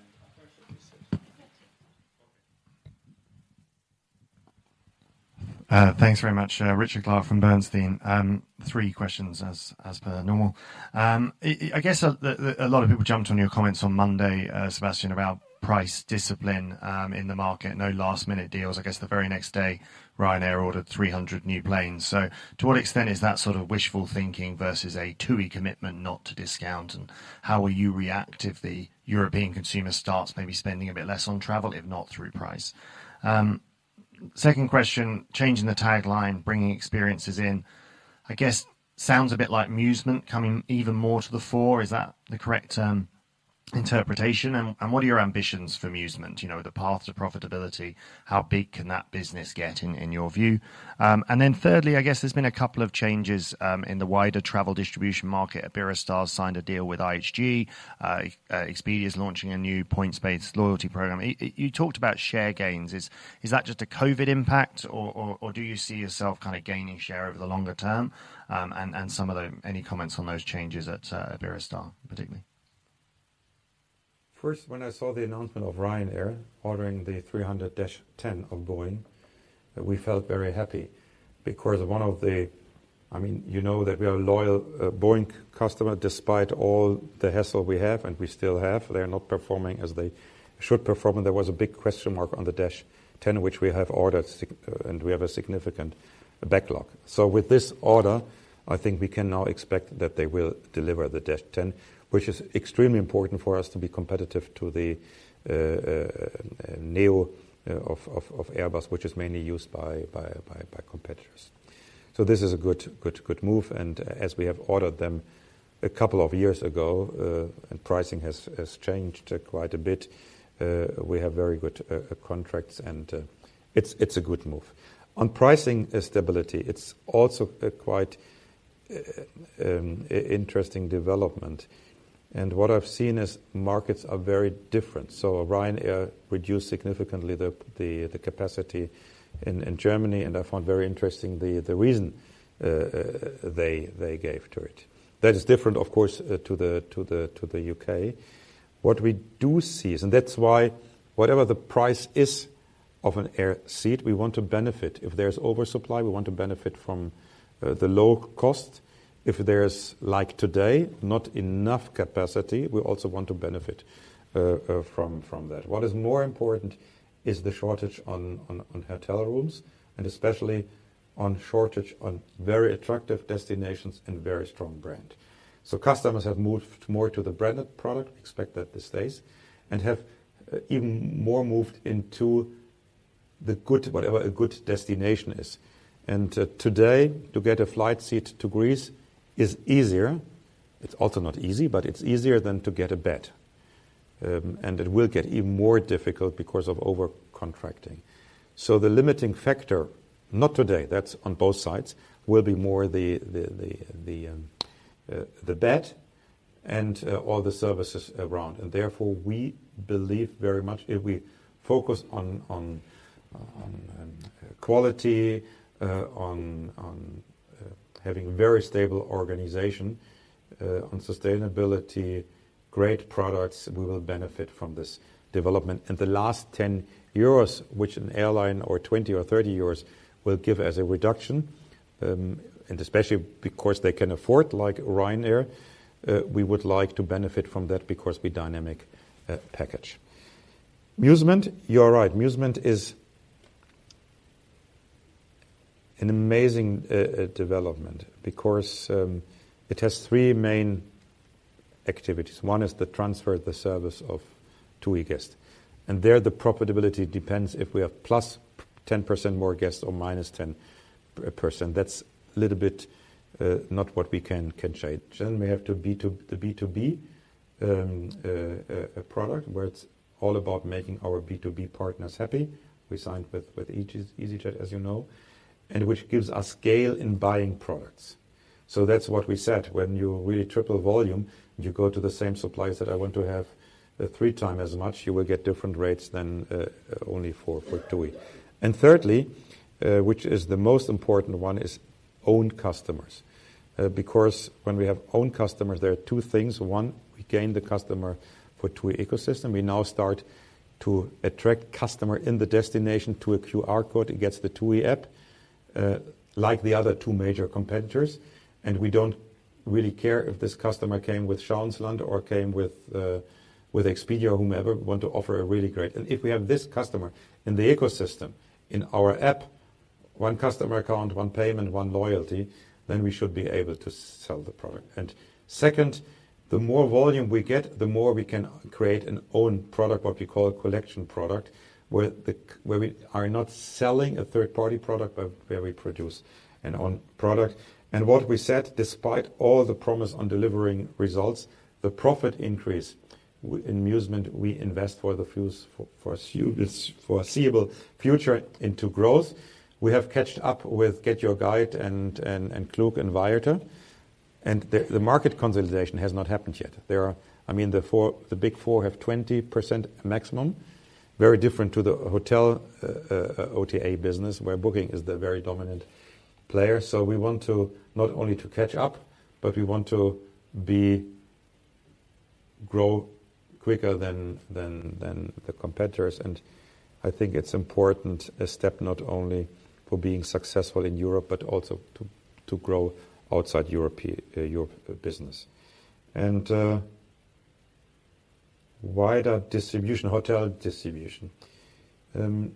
Uh, thanks very much. Uh, Richard Clark from Bernstein. Um, three questions as as per normal. Um, I, I guess a, a lot of people jumped on your comments on Monday, uh, Sebastian, about price discipline um, in the market, no last-minute deals. I guess the very next day, Ryanair ordered three hundred new planes. So to what extent is that sort of wishful thinking versus a T U I commitment not to discount? And how will you react if the European consumer starts maybe spending a bit less on travel, if not through price? Um, second question, changing the tagline, bringing experiences in, I guess sounds a bit like Musement coming even more to the fore. Is that the correct um interpretation? And, and what are your ambitions for Musement? You know, the path to profitability, how big can that business get in, in your view? Um, and then thirdly, I guess there's been a couple of changes um, in the wider travel distribution market. Iberostar's signed a deal with I H G. Uh, uh, Expedia's launching a new points-based loyalty program. You, you talked about share gains. Is is that just a COVID impact, or, or, or do you see yourself kind of gaining share over the longer term? Um, and, and some of the, any comments on those changes at uh, Iberostar particularly? First, when I saw the announcement of Ryanair ordering the three hundred dash ten of Boeing, uh, we felt very happy because one of the, I mean, you know that we are a loyal uh, Boeing customer despite all the hassle we have, and we still have. They're not performing as they should perform, and there was a big question mark on the dash ten, which we have ordered, uh, and we have a significant backlog. So with this order, I think we can now expect that they will deliver the dash ten, which is extremely important for us to be competitive to the uh, uh, Neo uh, of, of, of Airbus, which is mainly used by, by, by, by competitors. So this is a good, good, good move, and as we have ordered them a couple of years ago, uh, and pricing has, has changed uh, quite a bit, uh, we have very good uh, contracts, and uh, it's, it's a good move. On pricing uh, stability, it's also a quite uh, um, interesting development. And what I've seen is markets are very different. So Ryanair reduced significantly the the, the capacity in, in Germany, and I found very interesting the the reason uh, they they gave to it. That is different, of course, uh, to the to the to the U K. What we do see is, and that's why whatever the price is of an air seat, we want to benefit. If there's oversupply, we want to benefit from uh, the low cost. If there's, like today, not enough capacity, we also want to benefit uh, uh, from from that. What is more important is the shortage on, on, on hotel rooms, and especially on shortage on very attractive destinations and very strong brand. So customers have moved more to the branded product, we expect that this stays, and have uh, even more moved into the good, whatever a good destination is. And uh, today, to get a flight seat to Greece is easier. It's also not easy, but it's easier than to get a bed. Um, and it will get even more difficult because of over-contracting. So the limiting factor, not today, that's on both sides, will be more the the the the, um, uh, the bed and uh, all the services around. And therefore, we believe very much if we focus on on, on um, quality, uh, on on having a very stable organization, uh, on sustainability, great products, we will benefit from this development. And the last ten euros, which an airline or twenty or thirty euros will give as a reduction, um, and especially because they can afford, like Ryanair, uh, we would like to benefit from that because we dynamic uh, package. Musement, you're right. Musement is an amazing uh, development because um, it has three main activities. One is the transfer, the service of T U I guests. And there the profitability depends if we have plus ten percent more guests or minus ten percent. That's a little bit uh, not what we can, can change. Then we have to B to, the B two B um, uh, uh, product where it's all about making our B two B partners happy. We signed with, with EasyJet, as you know, and which gives us scale in buying products. So that's what we said. When you really triple volume, you go to the same suppliers that I want to have uh, three times as much, you will get different rates than uh, only for, for T U I. And thirdly, uh, which is the most important one, is own customers. Uh, because when we have own customers, there are two things. One, we gain the customer for T U I ecosystem. We now start to attract customer in the destination to a Q R code. It gets the T U I app. uh, like the other two major competitors, and we don't really care if this customer came with Schauensland or came with uh, with Expedia or whomever. We want to offer a really great. And if we have this customer in the ecosystem, in our app, one customer account, one payment, one loyalty, then we should be able to sell the product. And second, the more volume we get, the more we can create an own product, what we call a collection product, where the where we are not selling a third-party product, but where we produce an own product. And what we said, despite all the promise on delivering results, the profit increase in Musement we invest for the for, for foreseeable future into growth. We have catched up with Get Your Guide and and, and Klook and Viator, and the, the market consolidation has not happened yet. There are, I mean, the four, the big four have twenty percent maximum, very different to the hotel uh, uh, O T A business where Booking is the very dominant player. So we want to not only to catch up, but we want to be grow quicker than than than the competitors. And I think it's important a step not only for being successful in Europe, but also to to grow outside Europe, uh, Europe business. And uh, wider distribution, hotel distribution. Um,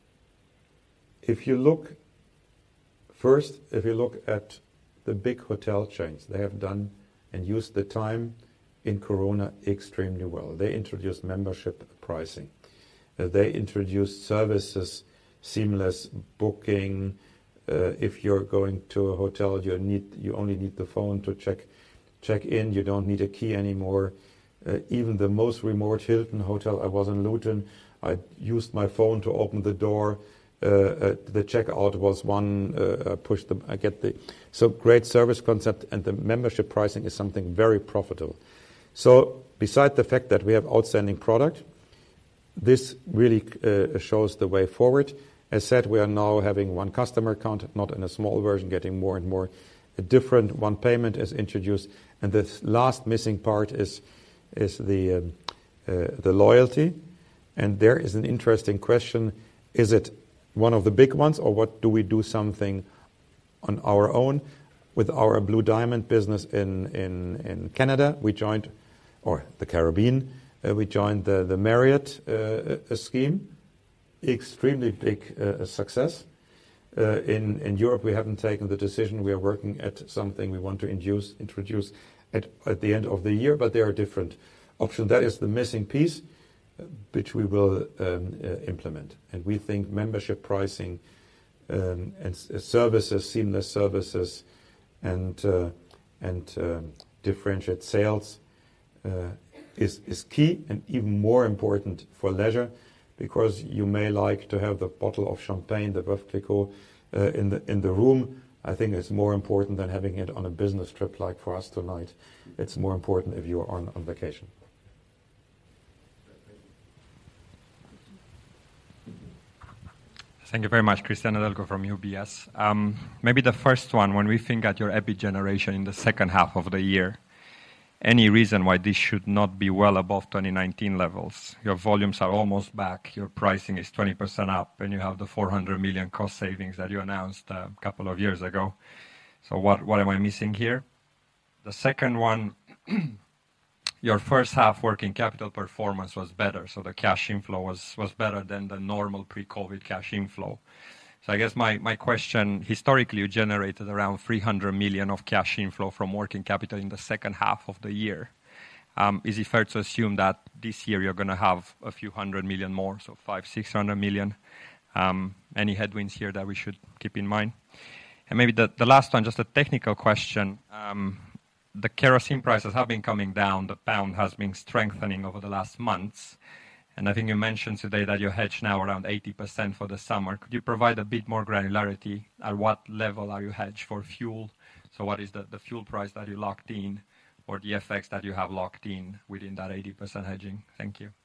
if you look First, if you look at the big hotel chains, they have done and used the time in Corona extremely well. They introduced membership pricing. Uh, they introduced services, seamless booking. Uh, if you're going to a hotel, you need you only need the phone to check check in. You don't need a key anymore. Uh, even the most remote Hilton hotel, I was in Luton, I used my phone to open the door. Uh, uh, the checkout was one, uh, I push the, I get the, so great service concept, and the membership pricing is something very profitable. So beside the fact that we have outstanding product, this really uh, shows the way forward. As said, we are now having one customer account, not in a small version, getting more and more a different. One payment is introduced, and the last missing part is is the um, uh, the loyalty. And there is an interesting question: is it one of the big ones, or what do we do something on our own? With our Blue Diamond business in, in, in Canada, we joined, or the Caribbean, uh, we joined the, the Marriott uh, scheme. Extremely big uh, success. Uh, in, in Europe, we haven't taken the decision. We are working at something we want to induce, introduce at, at the end of the year, but there are different options. That is the missing piece, which we will um, uh, implement. And we think membership pricing um, and uh, services, seamless services, and uh, and um, differentiate sales uh, is is key, and even more important for leisure, because you may like to have the bottle of champagne, the Veuve Clicquot, uh, in the in the room. I think it's more important than having it on a business trip like for us tonight. It's more important if you are on, on vacation. Thank you very much, Cristian Nedelcu from U B S. Um, maybe the first one, when we think at your E B I T generation in the second half of the year, any reason why this should not be well above twenty nineteen levels? Your volumes are almost back, your pricing is twenty percent up, and you have the four hundred million cost savings that you announced a couple of years ago. So what, what am I missing here? The second one, your first half working capital performance was better, so the cash inflow was, was better than the normal pre-COVID cash inflow. So I guess my, my question, historically you generated around three hundred million of cash inflow from working capital in the second half of the year. Um, is it fair to assume that this year you're going to have a few hundred million more, so five, six hundred million? Um, any headwinds here that we should keep in mind? And maybe the, the last one, just a technical question. Um, The kerosene prices have been coming down. The pound has been strengthening over the last months. And I think you mentioned today that you hedge now around eighty percent for the summer. Could you provide a bit more granularity? At what level are you hedged for fuel? So what is the, the fuel price that you locked in, or the F X that you have locked in within that eighty percent hedging? Thank you.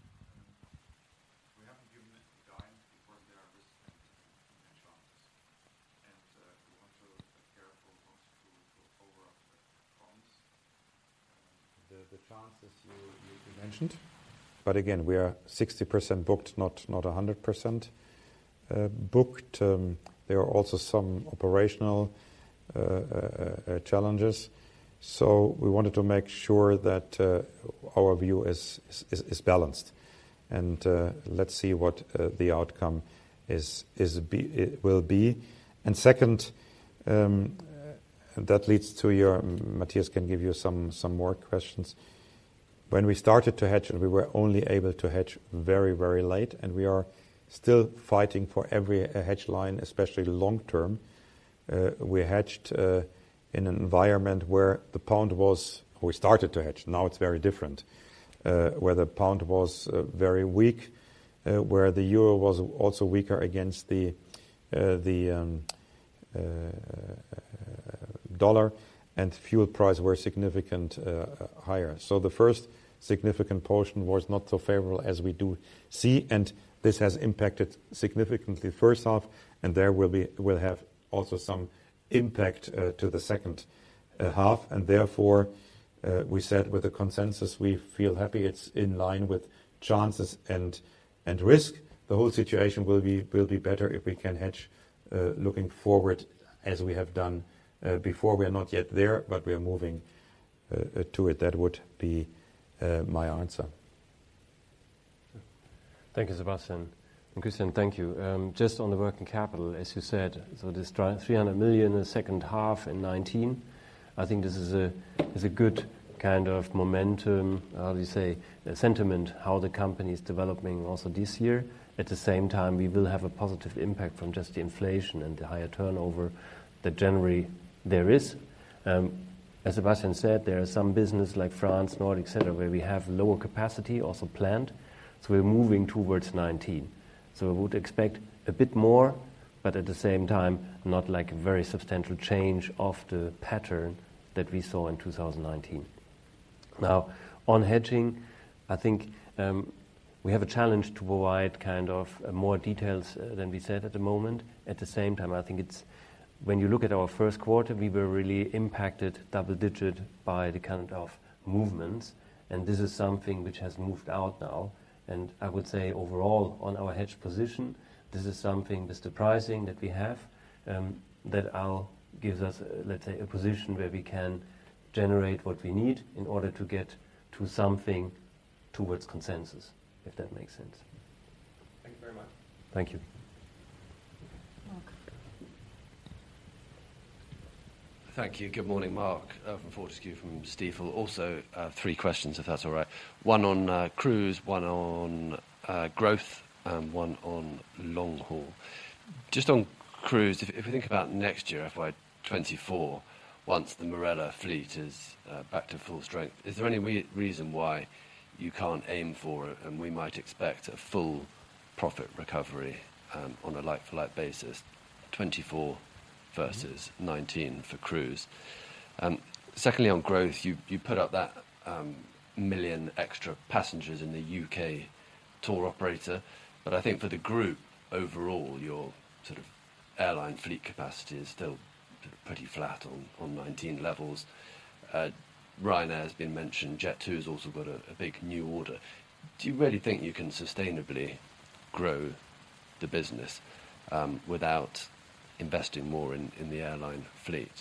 The chances you, you mentioned, but again, we are sixty percent booked, not not one hundred percent uh, booked. Um, There are also some operational uh, uh, uh, challenges. So we wanted to make sure that uh, our view is, is, is balanced. And uh, let's see what uh, the outcome is, is be, it will be. And second, um, that leads to your, Matthias can give you some, some more questions. When we started to hedge, and we were only able to hedge very, very late, and we are still fighting for every uh, hedge line, especially long term. Uh, we hedged uh, in an environment where the pound was, we started to hedge, now it's very different, uh, where the pound was uh, very weak, uh, where the euro was also weaker against the, uh, the um, uh, dollar, and fuel prices were significant uh, higher. So the first significant portion was not so favorable as we do see, and this has impacted significantly first half, and there will be will have also some impact uh, to the second uh, half, and therefore uh, we said with the consensus we feel happy it's in line with chances and and risk. The whole situation will be will be better if we can hedge uh, looking forward as we have done uh, before. We are not yet there, but we are moving uh, to it. That would be uh, my answer. Thank you, Sebastian. And Christian, thank you. Um, just on the working capital, as you said, so this three hundred million in the second half in nineteen, I think this is a is a good kind of momentum, how do you say, a sentiment, how the company is developing also this year. At the same time, we will have a positive impact from just the inflation and the higher turnover that generally there is. Um, as Sebastian said, there are some business like France, Nordic, et cetera, where we have lower capacity also planned. So we're moving towards nineteen. So I would expect a bit more, but at the same time, not like a very substantial change of the pattern that we saw in two thousand nineteen. Now, on hedging, I think um, we have a challenge to provide kind of uh, more details uh, than we said at the moment. At the same time, I think it's, when you look at our first quarter, we were really impacted double digit by the kind of movements, and this is something which has moved out now. And I would say overall on our hedge position, this is something with the pricing that we have um, that I'll gives us, uh, let's say, a position where we can generate what we need in order to get to something towards consensus, if that makes sense. Thank you very much. Thank you. Mark. Thank you. Good morning, Mark uh, from Fortescue from Stifel. Also, uh, three questions, if that's all right. One on uh, cruise, one on uh, growth, and one on long haul. Just on cruise, if, if we think about next year, F Y twenty-four, once the Marella fleet is uh, back to full strength, is there any re- reason why you can't aim for it and we might expect a full profit recovery um, on a like-for-like basis, twenty-four versus nineteen for cruise? Um, secondly, on growth, you, you put up that um, million extra passengers in the U K tour operator, but I think for the group overall, your sort of airline fleet capacity is still sort of pretty flat on, on nineteen levels. Uh, Ryanair has been mentioned, Jet two has also got a, a big new order. Do you really think you can sustainably grow the business um, without investing more in, in the airline fleet?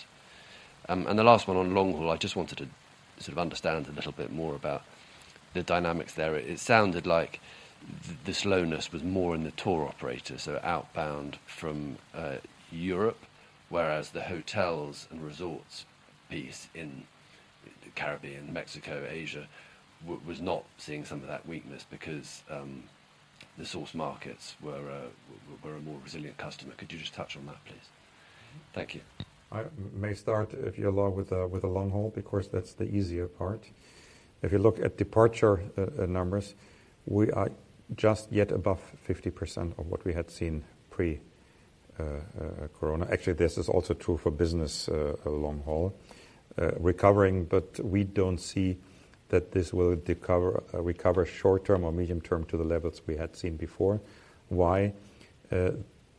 Um, and the last one on long haul, I just wanted to sort of understand a little bit more about the dynamics there. It, it sounded like th- the slowness was more in the tour operator, so outbound from uh, Europe, whereas the hotels and resorts piece in the Caribbean, Mexico, Asia w- was not seeing some of that weakness because um, the source markets were, uh, were a more resilient customer. Could you just touch on that, please? Thank you. I may start, if you allow, with a, with a long haul, because that's the easier part. If you look at departure uh, uh, numbers, we are just yet above fifty percent of what we had seen pre uh, uh, Corona. Actually, this is also true for business uh, long haul. Uh, recovering, but we don't see that this will recover, uh, recover short-term or medium-term to the levels we had seen before. Why? Uh,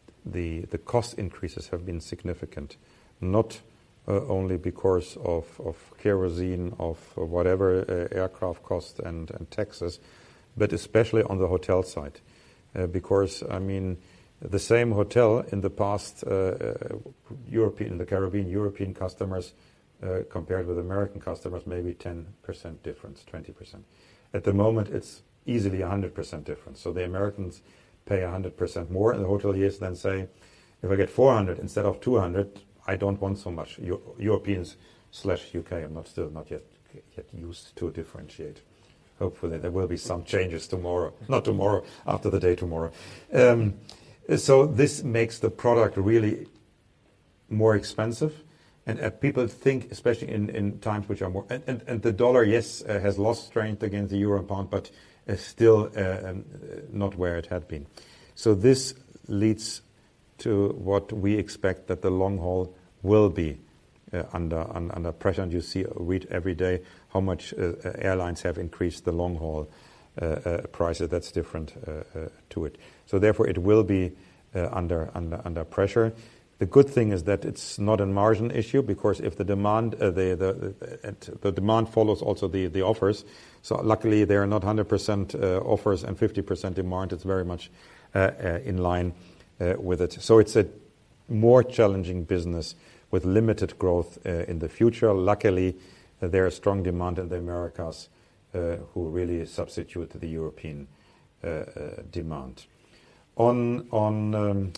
the the cost increases have been significant, not uh, only because of, of kerosene, of uh, whatever uh, aircraft cost and, and taxes, but especially on the hotel side. Uh, because, I mean, The same hotel in the past, uh, uh, European, in the Caribbean, European customers uh, compared with American customers, maybe ten percent difference, twenty percent. At the moment, it's easily one hundred percent difference. So the Americans pay one hundred percent more, and the hoteliers then say, if I get four hundred instead of two hundred, I don't want so much. Euro- Europeans slash U K, I'm not still not yet yet used to differentiate. Hopefully there will be some changes tomorrow. Not tomorrow, after the day tomorrow. Um, so this makes the product really more expensive. And uh, people think, especially in, in times which are more... And, and, and the dollar, yes, uh, has lost strength against the euro and pound, but is still uh, um, not where it had been. So this leads to what we expect that the long haul will be uh, under, un, under pressure. And you see, read every day how much uh, airlines have increased the long haul uh, uh, prices. That's different uh, uh, to it. So therefore, it will be uh, under, under, under pressure. The good thing is that it's not a margin issue, because if the demand uh, the, the, the the demand follows also the, the offers. So luckily they are not one hundred percent uh, offers and fifty percent demand. It's very much uh, uh, in line uh, with it. So it's a more challenging business with limited growth uh, in the future. Luckily, uh, there is strong demand in the Americas, uh, who really substitute the European uh, uh, demand. On on um,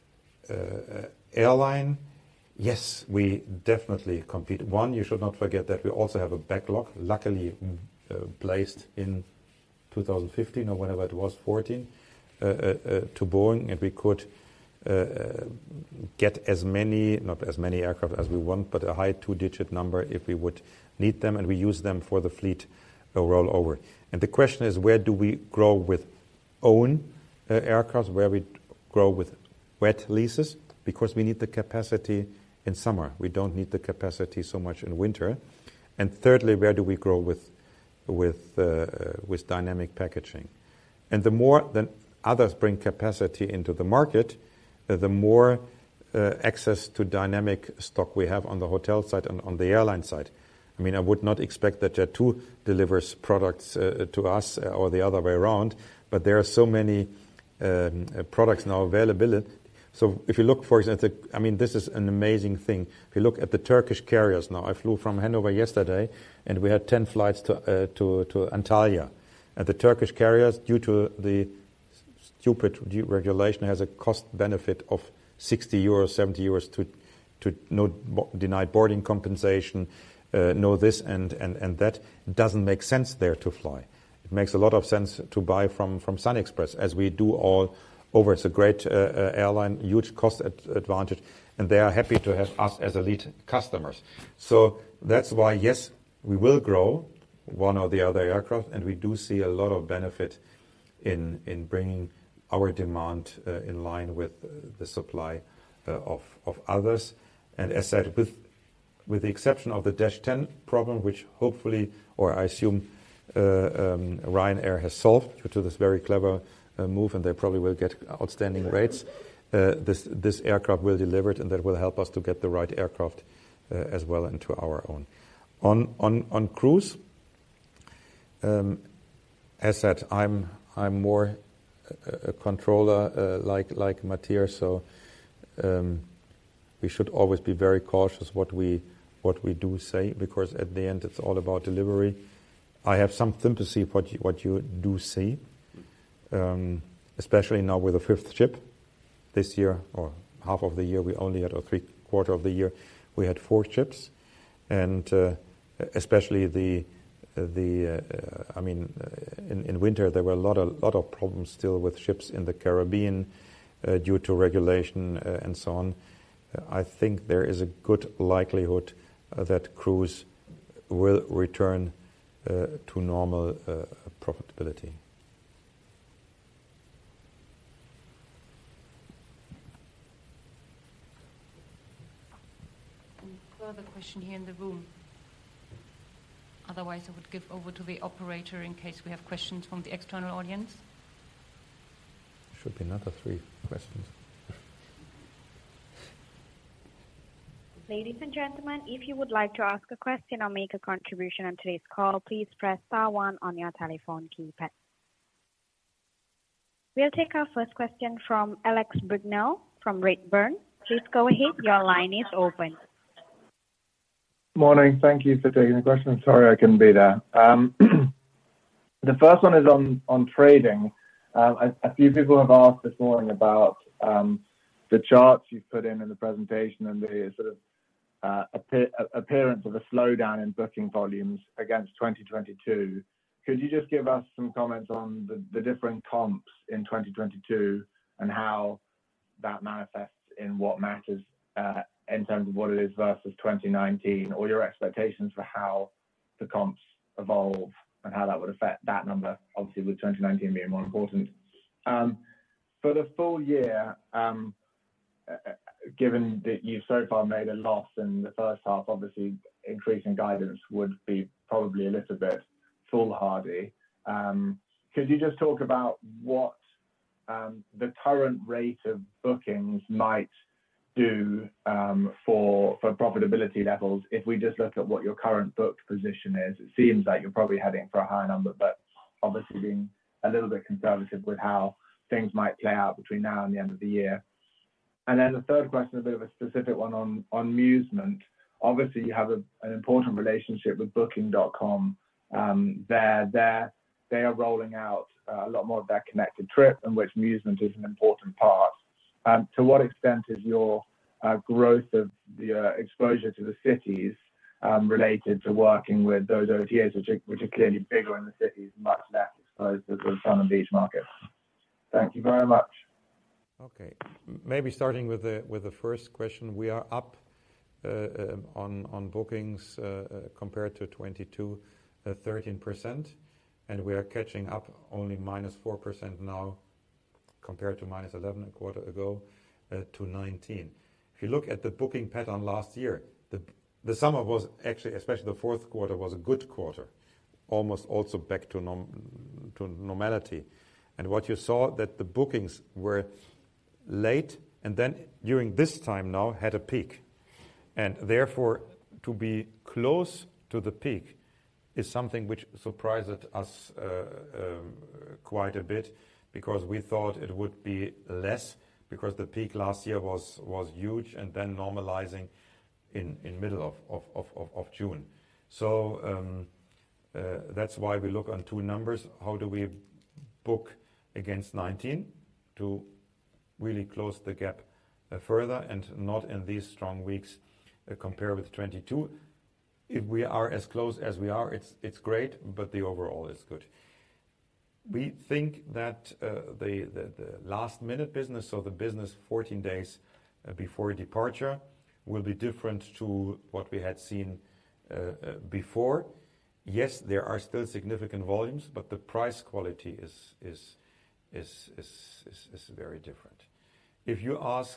uh, airline, yes, we definitely compete. One, you should not forget that we also have a backlog, luckily uh, placed in two thousand fifteen or whenever it was, fourteen, uh, uh, uh, to Boeing, and we could uh, uh, get as many, not as many aircraft as we want, but a high two-digit number if we would need them, and we use them for the fleet uh, rollover. And the question is, where do we grow with own uh, aircraft, where we grow with wet leases? Because we need the capacity in summer. We don't need the capacity so much in winter. And thirdly, where do we grow with with uh, with dynamic packaging? And the more that others bring capacity into the market, uh, the more uh, access to dynamic stock we have on the hotel side and on the airline side. I mean, I would not expect that Jet two delivers products uh, to us or the other way around, but there are so many um, uh, products now available. So if you look, for example, I mean, this is an amazing thing. If you look at the Turkish carriers now, I flew from Hanover yesterday, and we had ten flights to uh, to, to Antalya. And the Turkish carriers, due to the stupid regulation, has a cost benefit of sixty euros, seventy euros to to no denied boarding compensation, uh, no this and, and, and that. It doesn't make sense there to fly. It makes a lot of sense to buy from, from SunExpress, as we do all over. It's a great uh, uh, airline, huge cost ad- advantage, and they are happy to have us as elite customers. So that's why, yes, we will grow one or the other aircraft, and we do see a lot of benefit in in bringing our demand uh, in line with uh, the supply uh, of of others. And as said, with with the exception of the Dash ten problem, which hopefully, or I assume, uh, um, Ryanair has solved due to this very clever Uh, move, and they probably will get outstanding rates. Uh, this this aircraft will deliver it, and that will help us to get the right aircraft uh, as well into our own. On on on cruise, um, as said, I'm I'm more a, a controller uh, like like Matthias, so um, we should always be very cautious what we what we do say, because at the end it's all about delivery. I have some sympathy for what you, what you do see. Um, especially now with the fifth ship this year, or half of the year we only had, or three quarter of the year we had four ships, and uh, especially the the uh, I mean uh, in, in winter there were a lot of lot of problems still with ships in the Caribbean uh, due to regulation uh, and so on. Uh, I think there is a good likelihood uh, that cruise will return uh, to normal uh, profitability. Further question here in the room. Otherwise, I would give over to the operator in case we have questions from the external audience. Should be another three questions. Ladies and gentlemen, if you would like to ask a question or make a contribution on today's call, please press star one on your telephone keypad. We'll take our first question from Alex Brignall from Redburn. Please go ahead. Your line is open. Morning. Thank you for taking the question. Sorry I couldn't be there. Um, the first one is on, on trading. Um, a, a few people have asked this morning about um, the charts you've put in in the presentation and the sort of uh, appear, appearance of a slowdown in booking volumes against twenty twenty-two. Could you just give us some comments on the, the different comps in twenty twenty-two and how that manifests in what matters uh, in terms of what it is versus twenty nineteen, or your expectations for how the comps evolve and how that would affect that number, obviously with twenty nineteen being more important. Um, for the full year, um, uh, given that you've so far made a loss in the first half, obviously increasing guidance would be probably a little bit foolhardy. Um, could you just talk about what um, the current rate of bookings might do um, for for profitability levels if we just look at what your current booked position is? It seems like you're probably heading for a higher number, but obviously being a little bit conservative with how things might play out between now and the end of the year. And then the third question, a bit of a specific one on, on Musement. Obviously, you have a, an important relationship with Booking dot com. Um, they're, they're, they are rolling out uh, a lot more of their connected trip, in which Musement is an important part. Um, to what extent is your uh, growth of the uh, exposure to the cities um, related to working with those O T As, which are, which are clearly bigger in the cities, much less exposed to the sun and beach markets? Thank you very much. Okay, maybe starting with the with the first question, we are up uh, um, on on bookings uh, uh, compared to twenty-two, uh, thirteen percent, and we are catching up only minus four percent now compared to minus eleven a quarter ago uh, to nineteen. If you look at the booking pattern last year, the the summer was actually, especially the fourth quarter, was a good quarter, almost also back to norm, to normality. And what you saw, that the bookings were late, and then during this time now had a peak. And therefore, to be close to the peak is something which surprised us uh, um, quite a bit, because we thought it would be less, because the peak last year was, was huge, and then normalizing in, in middle of, of, of, of, of June. So um, uh, that's why we look on two numbers. How do we book against nineteen to really close the gap uh, further, and not in these strong weeks uh, compare with twenty-two. If we are as close as we are, it's it's great, but the overall is good. We think that uh, the, the, the last minute business, so the business fourteen days uh, before departure, will be different to what we had seen uh, uh, before. Yes, there are still significant volumes, but the price quality is is is is is, is very different. If you ask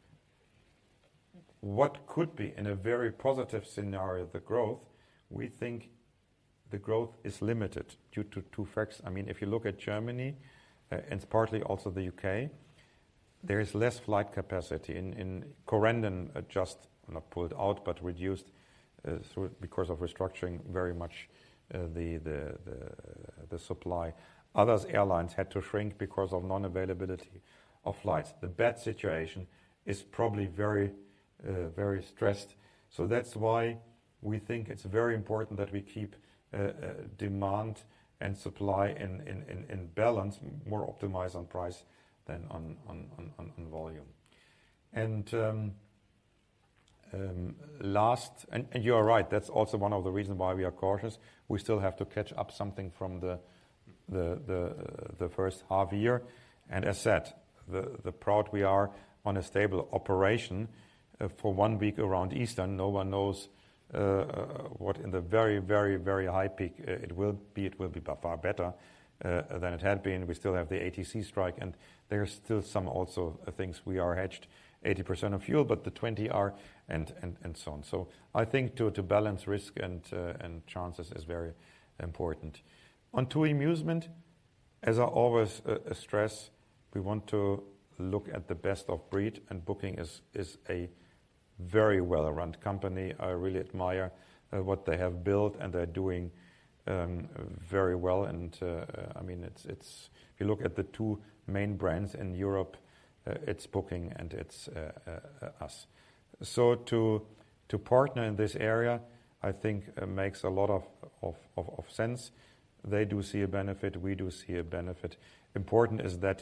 what could be in a very positive scenario the growth, we think the growth is limited due to two facts. I mean, if you look at Germany, uh, and partly also the U K, there is less flight capacity. In, in Corendon uh, just not pulled out, but reduced uh, through, because of restructuring very much uh, the, the, the, the supply. Others airlines had to shrink because of non-availability of flights. The bad situation is probably very, uh, very stressed. So that's why we think it's very important that we keep uh, uh, demand and supply in, in, in, in balance, more optimized on price than on, on, on, on volume. And um, um, last, and, and you are right, that's also one of the reasons why we are cautious. We still have to catch up something from the the the, uh, the first half year. And as said, the, the proud we are on a stable operation uh, for one week around Easter. No one knows uh, uh, what in the very, very, very high peak uh, it will be. It will be far better uh, than it had been. We still have the A T C strike, and there's still some also uh, things. We are hedged eighty percent of fuel, but the twenty are, and, and, and so on. So I think to, to balance risk and, uh, and chances is very important. On T U I Musement, as I always uh, stress, we want to look at the best of breed, and Booking is, is a very well-run company. I really admire uh, what they have built, and they're doing um, very well. And uh, I mean, it's it's if you look at the two main brands in Europe, uh, it's Booking and it's uh, uh, us. So to to partner in this area, I think uh, makes a lot of, of, of, of sense. They do see a benefit, we do see a benefit. Important is that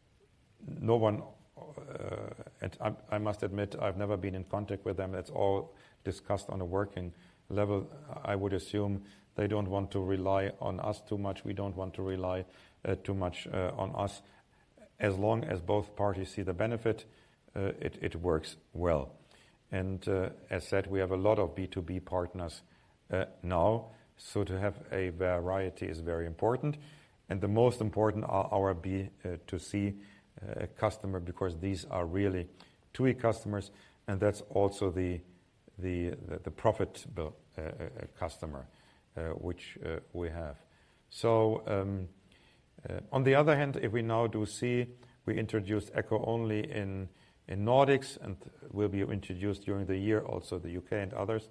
no one, uh, and I, I must admit, I've never been in contact with them. It's all discussed on a working level. I would assume they don't want to rely on us too much. We don't want to rely uh, too much uh, on us. As long as both parties see the benefit, uh, it, it works well. And uh, as said, we have a lot of B two B partners uh, now, so to have a variety is very important. And the most important are our B two C uh, customer, because these are really T U I customers, and that's also the the the, the profitable uh, uh, customer uh, which uh, we have. So um, uh, on the other hand, if we now do see, we introduced Echo only in in Nordics, and will be introduced during the year, also the U K and others.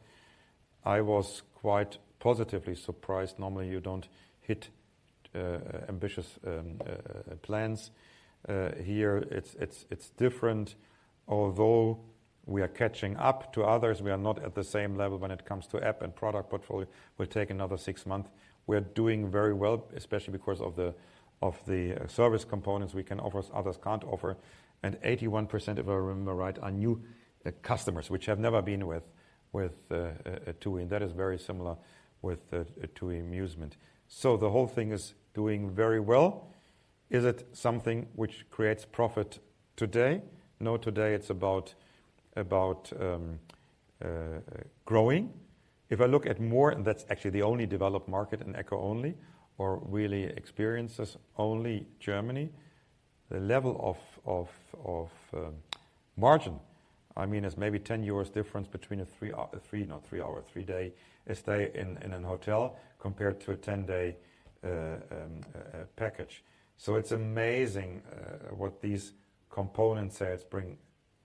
I was quite positively surprised. Normally you don't hit uh, ambitious um, uh, plans. Uh, here it's, it's, it's different. Although we are catching up to others, we are not at the same level when it comes to app and product portfolio. Will take another six months. We're doing very well, especially because of the, of the uh, service components we can offer, others can't offer. And eighty-one percent, if I remember right, are new uh, customers, which have never been with with uh, uh, T U I, and that is very similar with uh, T U I Musement. So the whole thing is doing very well. Is it something which creates profit today? No, today it's about about um, uh, growing. If I look at more, and that's actually the only developed market in Echo only, or really experiences only Germany. The level of of of um, margin, I mean, it's maybe ten euros difference between a three hour, three not three hour, three day stay in in an hotel compared to a ten day uh, um, uh, package. So it's amazing uh, what these component sales bring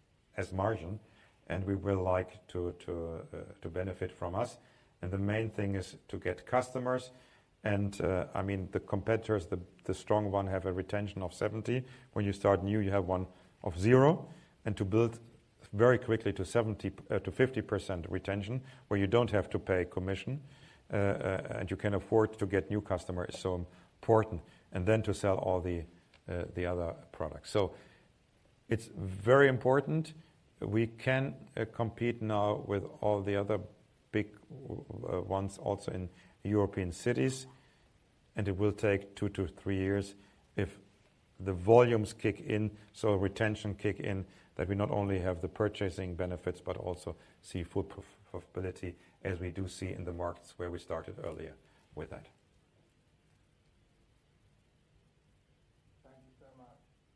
as margin, and we will like to to uh, to benefit from us. And the main thing is to get customers. And uh, I mean, the competitors, the, the strong one, have a retention of seventy. When you start new, you have one of zero. And to build very quickly to seventy uh, to fifty percent retention, where you don't have to pay commission, uh, uh, and you can afford to get new customers, is so important. And then to sell all the uh, the other products. So it's very important. We can uh, compete now with all the other big uh, ones, also in European cities, and it will take two to three years if the volumes kick in, so retention kick in, that we not only have the purchasing benefits but also see full profitability, as we do see in the markets where we started earlier with that. Thank you so much.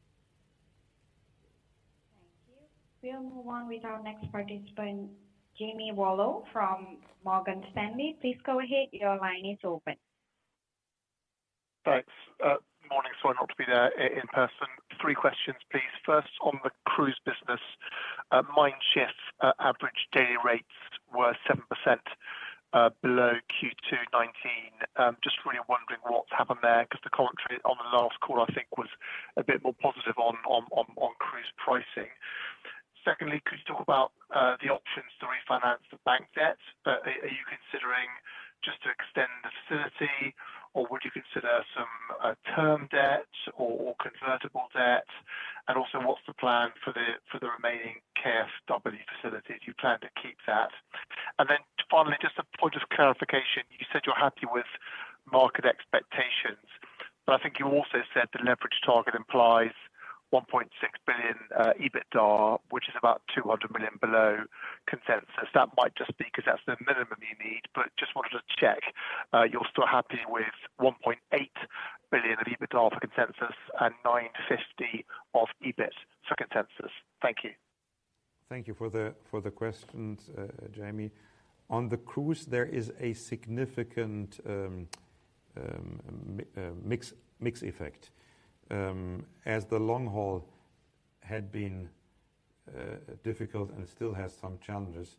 Thank you. We'll move on with our next participant, Jamie Wallow from Morgan Stanley. Please go ahead. Your line is open. Thanks. Uh, morning. Sorry not to be there in person. Three questions, please. First, on the cruise business, uh, Mein Schiff uh, average daily rates were seven percent uh, below Q two nineteen. Um, just really wondering what's happened there, because the commentary on the last call, I think, was a bit more positive on, on, on, on cruise pricing. Secondly, could you talk about uh, the options to refinance the bank debt? Uh, are you considering just to extend the facility, or would you consider some uh, term debt or, or convertible debt? And also, what's the plan for the for the remaining K F W facility? Do you plan to keep that? And then finally, just a point of clarification. You said you're happy with market expectations, but I think you also said the leverage target implies one point six billion uh, EBITDA, which is about two hundred million below consensus. That might just be because that's the minimum you need, but just wanted to check uh, you're still happy with one point eight billion of EBITDA for consensus and nine fifty of EBIT for consensus. Thank you. Thank you for the for the questions, uh, Jamie. On the cruise, there is a significant um, um, uh, mix mix effect. Um, as the long haul had been uh, difficult and still has some challenges,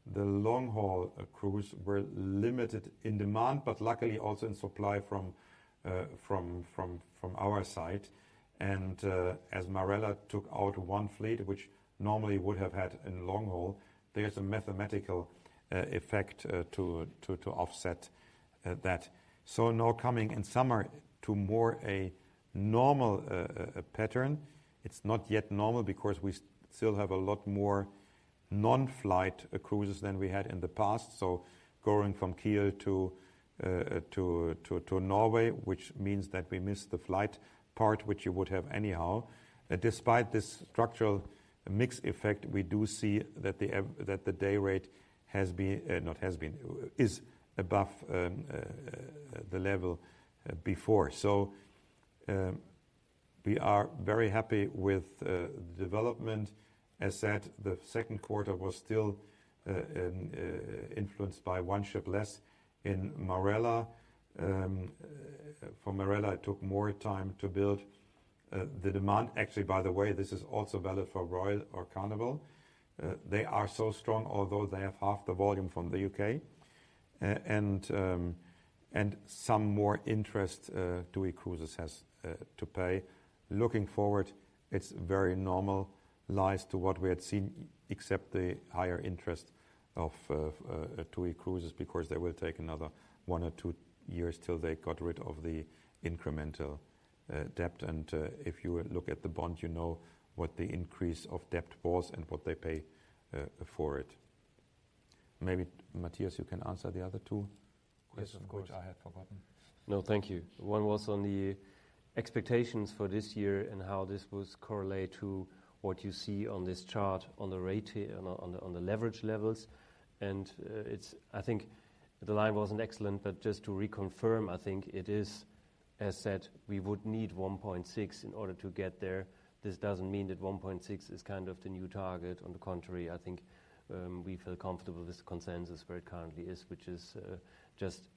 the long-haul uh, cruise were limited in demand, but luckily also in supply from uh, from from from our side. And uh, as Marella took out one fleet, which normally would have had in long haul, there's a mathematical uh, effect uh, to, to to offset uh, that. So now coming in summer to more a normal uh, uh, pattern. It's not yet normal because we st- still have a lot more non-flight uh, cruises than we had in the past. So going from Kiel to uh, to, to to Norway, which means that we miss the flight part, which you would have anyhow. Uh, despite this structural mix effect, we do see that the uh, that the day rate has been uh, not has been uh, is above um, uh, uh, the level uh, before. So um, we are very happy with uh, the development. As said, the second quarter was still uh, in, uh, influenced by one ship less in Marella. Um, uh, for Marella, it took more time to build uh, the demand. Actually, by the way, this is also valid for Royal or Carnival. Uh, they are so strong, although they have half the volume from the U K, uh, and um, and some more interest uh, TUI Cruises has uh, to pay. Looking forward, it's very normalized to what we had seen, except the higher interest of uh, uh, TUI Cruises, because they will take another one or two years till they got rid of the incremental uh, debt. And uh, if you look at the bond, you know what the increase of debt was and what they pay uh, for it. Maybe, Matthias, you can answer the other two questions, yes, which I had forgotten. No, thank you. One was on the expectations for this year and how this was correlate to what you see on this chart on the rate on the, on the leverage levels. And uh, it's, I think the line wasn't excellent, but just to reconfirm, I think it is, as said, we would need one point six in order to get there. This doesn't mean that one point six is kind of the new target. On the contrary, I think um, we feel comfortable with the consensus where it currently is, which is uh, just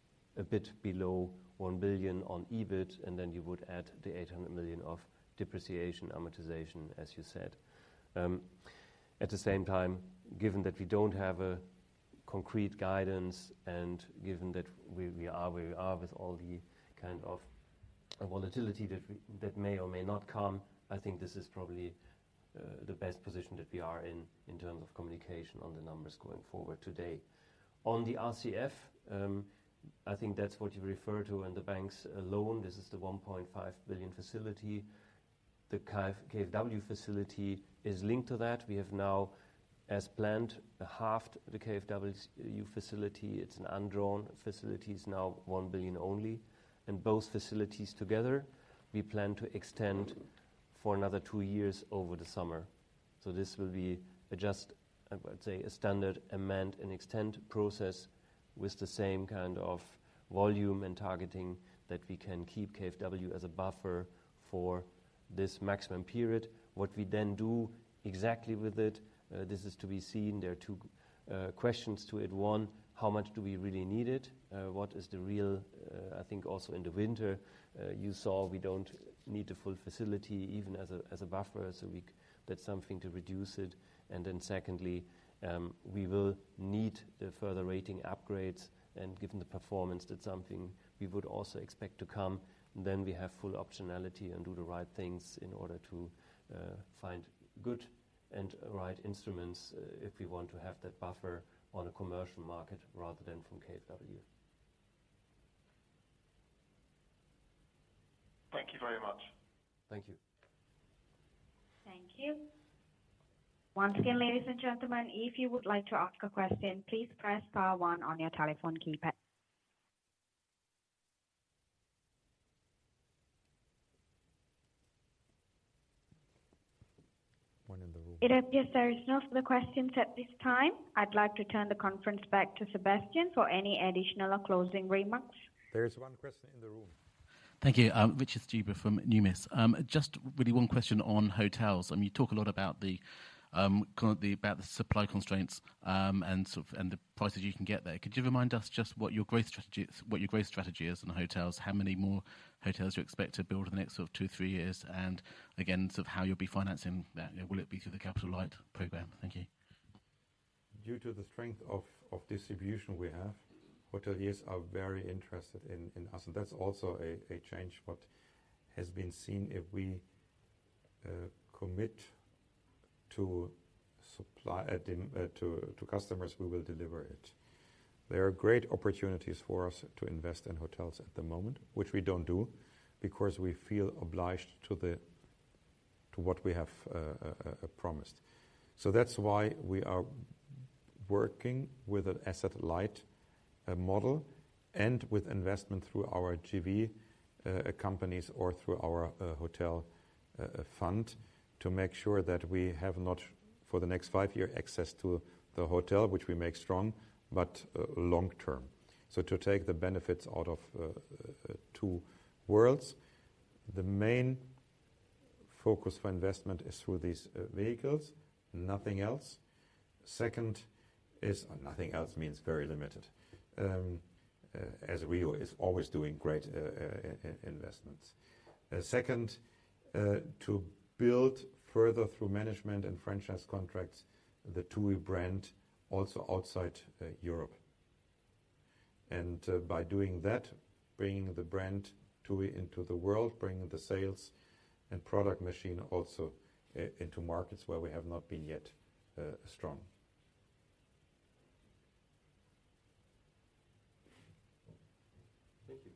a bit below one billion on E B I T, and then you would add the eight hundred million of depreciation, amortization, as you said. Um, at the same time, given that we don't have a concrete guidance, and given that we, we are where we are with all the kind of volatility that we, that may or may not come, I think this is probably uh, the best position that we are in in terms of communication on the numbers going forward today. On the R C F, um, I think that's what you refer to in the bank's uh, loan. This is the one point five billion facility. The K F W facility is linked to that. We have now, as planned, halved the K F W facility. It's an undrawn facility. It's now one billion only. And both facilities together, we plan to extend for another two years over the summer. So this will be a just, I would say, a standard amend and extend process with the same kind of volume and targeting that we can keep K F W as a buffer for this maximum period. What we then do exactly with it, uh, this is to be seen. There are two uh, questions to it. One, how much do we really need it? Uh, what is the real, uh, I think also in the winter, uh, you saw we don't need the full facility even as a, as a buffer, so we, that's something to reduce it. And then secondly, um, we will need the further rating upgrades, and given the performance, that's something we would also expect to come. And then we have full optionality and do the right things in order to uh, find good and right instruments uh, if we want to have that buffer on a commercial market rather than from K F W. Thank you very much. Thank you. Thank you. Once again, ladies and gentlemen, if you would like to ask a question, please press star one on your telephone keypad. One in the room. It appears there is no further questions at this time. I'd like to turn the conference back to Sebastian for any additional or closing remarks. There is one question in the room. Thank you. Um, Richard Stuber from Numis. Um, just really one question on hotels. I mean, you talk a lot about the um, the about the supply constraints um, and sort of, and the prices you can get there. Could you remind us just what your growth strategy what your growth strategy is on hotels? How many more hotels you expect to build in the next sort of two or three years? And again, sort of how you'll be financing that. You know, will it be through the Capital Light program? Thank you. due to the strength of, of distribution we have, hoteliers are very interested in, in us. And that's also a, a change what has been seen. If we uh, commit to supply uh, dim, uh, to, to customers, we will deliver it. There are great opportunities for us to invest in hotels at the moment, which we don't do because we feel obliged to the to what we have uh, uh, uh, promised. So that's why we are working with an asset-light uh, model and with investment through our G V uh, companies or through our uh, hotel uh, fund to make sure that we have not, for the next five years, access to the hotel, which we make strong, but uh, long term. So to take the benefits out of uh, uh, two worlds, the main focus for investment is through these uh, vehicles, nothing else. Second is, uh, nothing else means very limited, um, uh, as Rio is always doing great uh, uh, investments. Uh, second, uh, to build further through management and franchise contracts the TUI brand also outside uh, Europe. And uh, by doing that, bringing the brand TUI into the world, bringing the sales and product machine also uh, into markets where we have not been yet uh, strong. Thank you.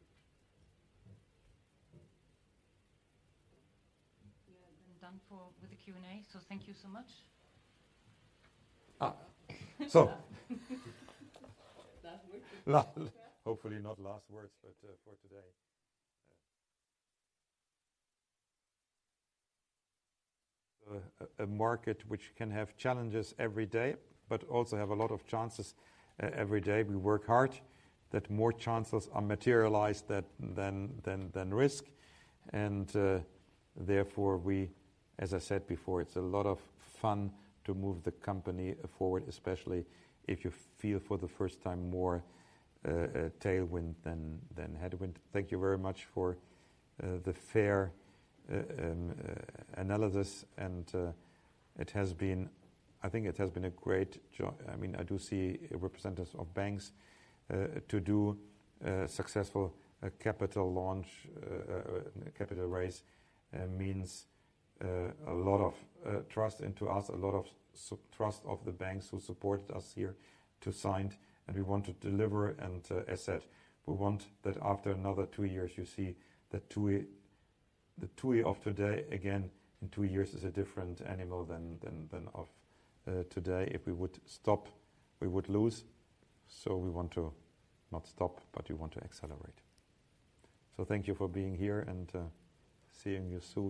We are then done for with the Q and A, so thank you so much. Ah, so Last word. la, hopefully not last words, but uh, for today. Uh, a, a market which can have challenges every day, but also have a lot of chances uh, every day. We work hard that more chances are materialized that, than, than, than risk. And uh, therefore we, as I said before, it's a lot of fun to move the company forward, especially if you feel for the first time more uh, uh, tailwind than, than headwind. Thank you very much for uh, the fair uh, um, uh, analysis, and uh, it has been, I think it has been a great job. I mean, I do see representatives of banks uh, to do a successful uh, capital launch, uh, uh, capital raise uh, means Uh, a lot of uh, trust into us, a lot of su- trust of the banks who supported us here to sign, and we want to deliver. And uh, as said, we want that after another two years, you see that TUI, the TUI of today, again, in two years is a different animal than than, than of uh, today. If we would stop, we would lose. So we want to not stop, but we want to accelerate. So thank you for being here, and uh, seeing you soon.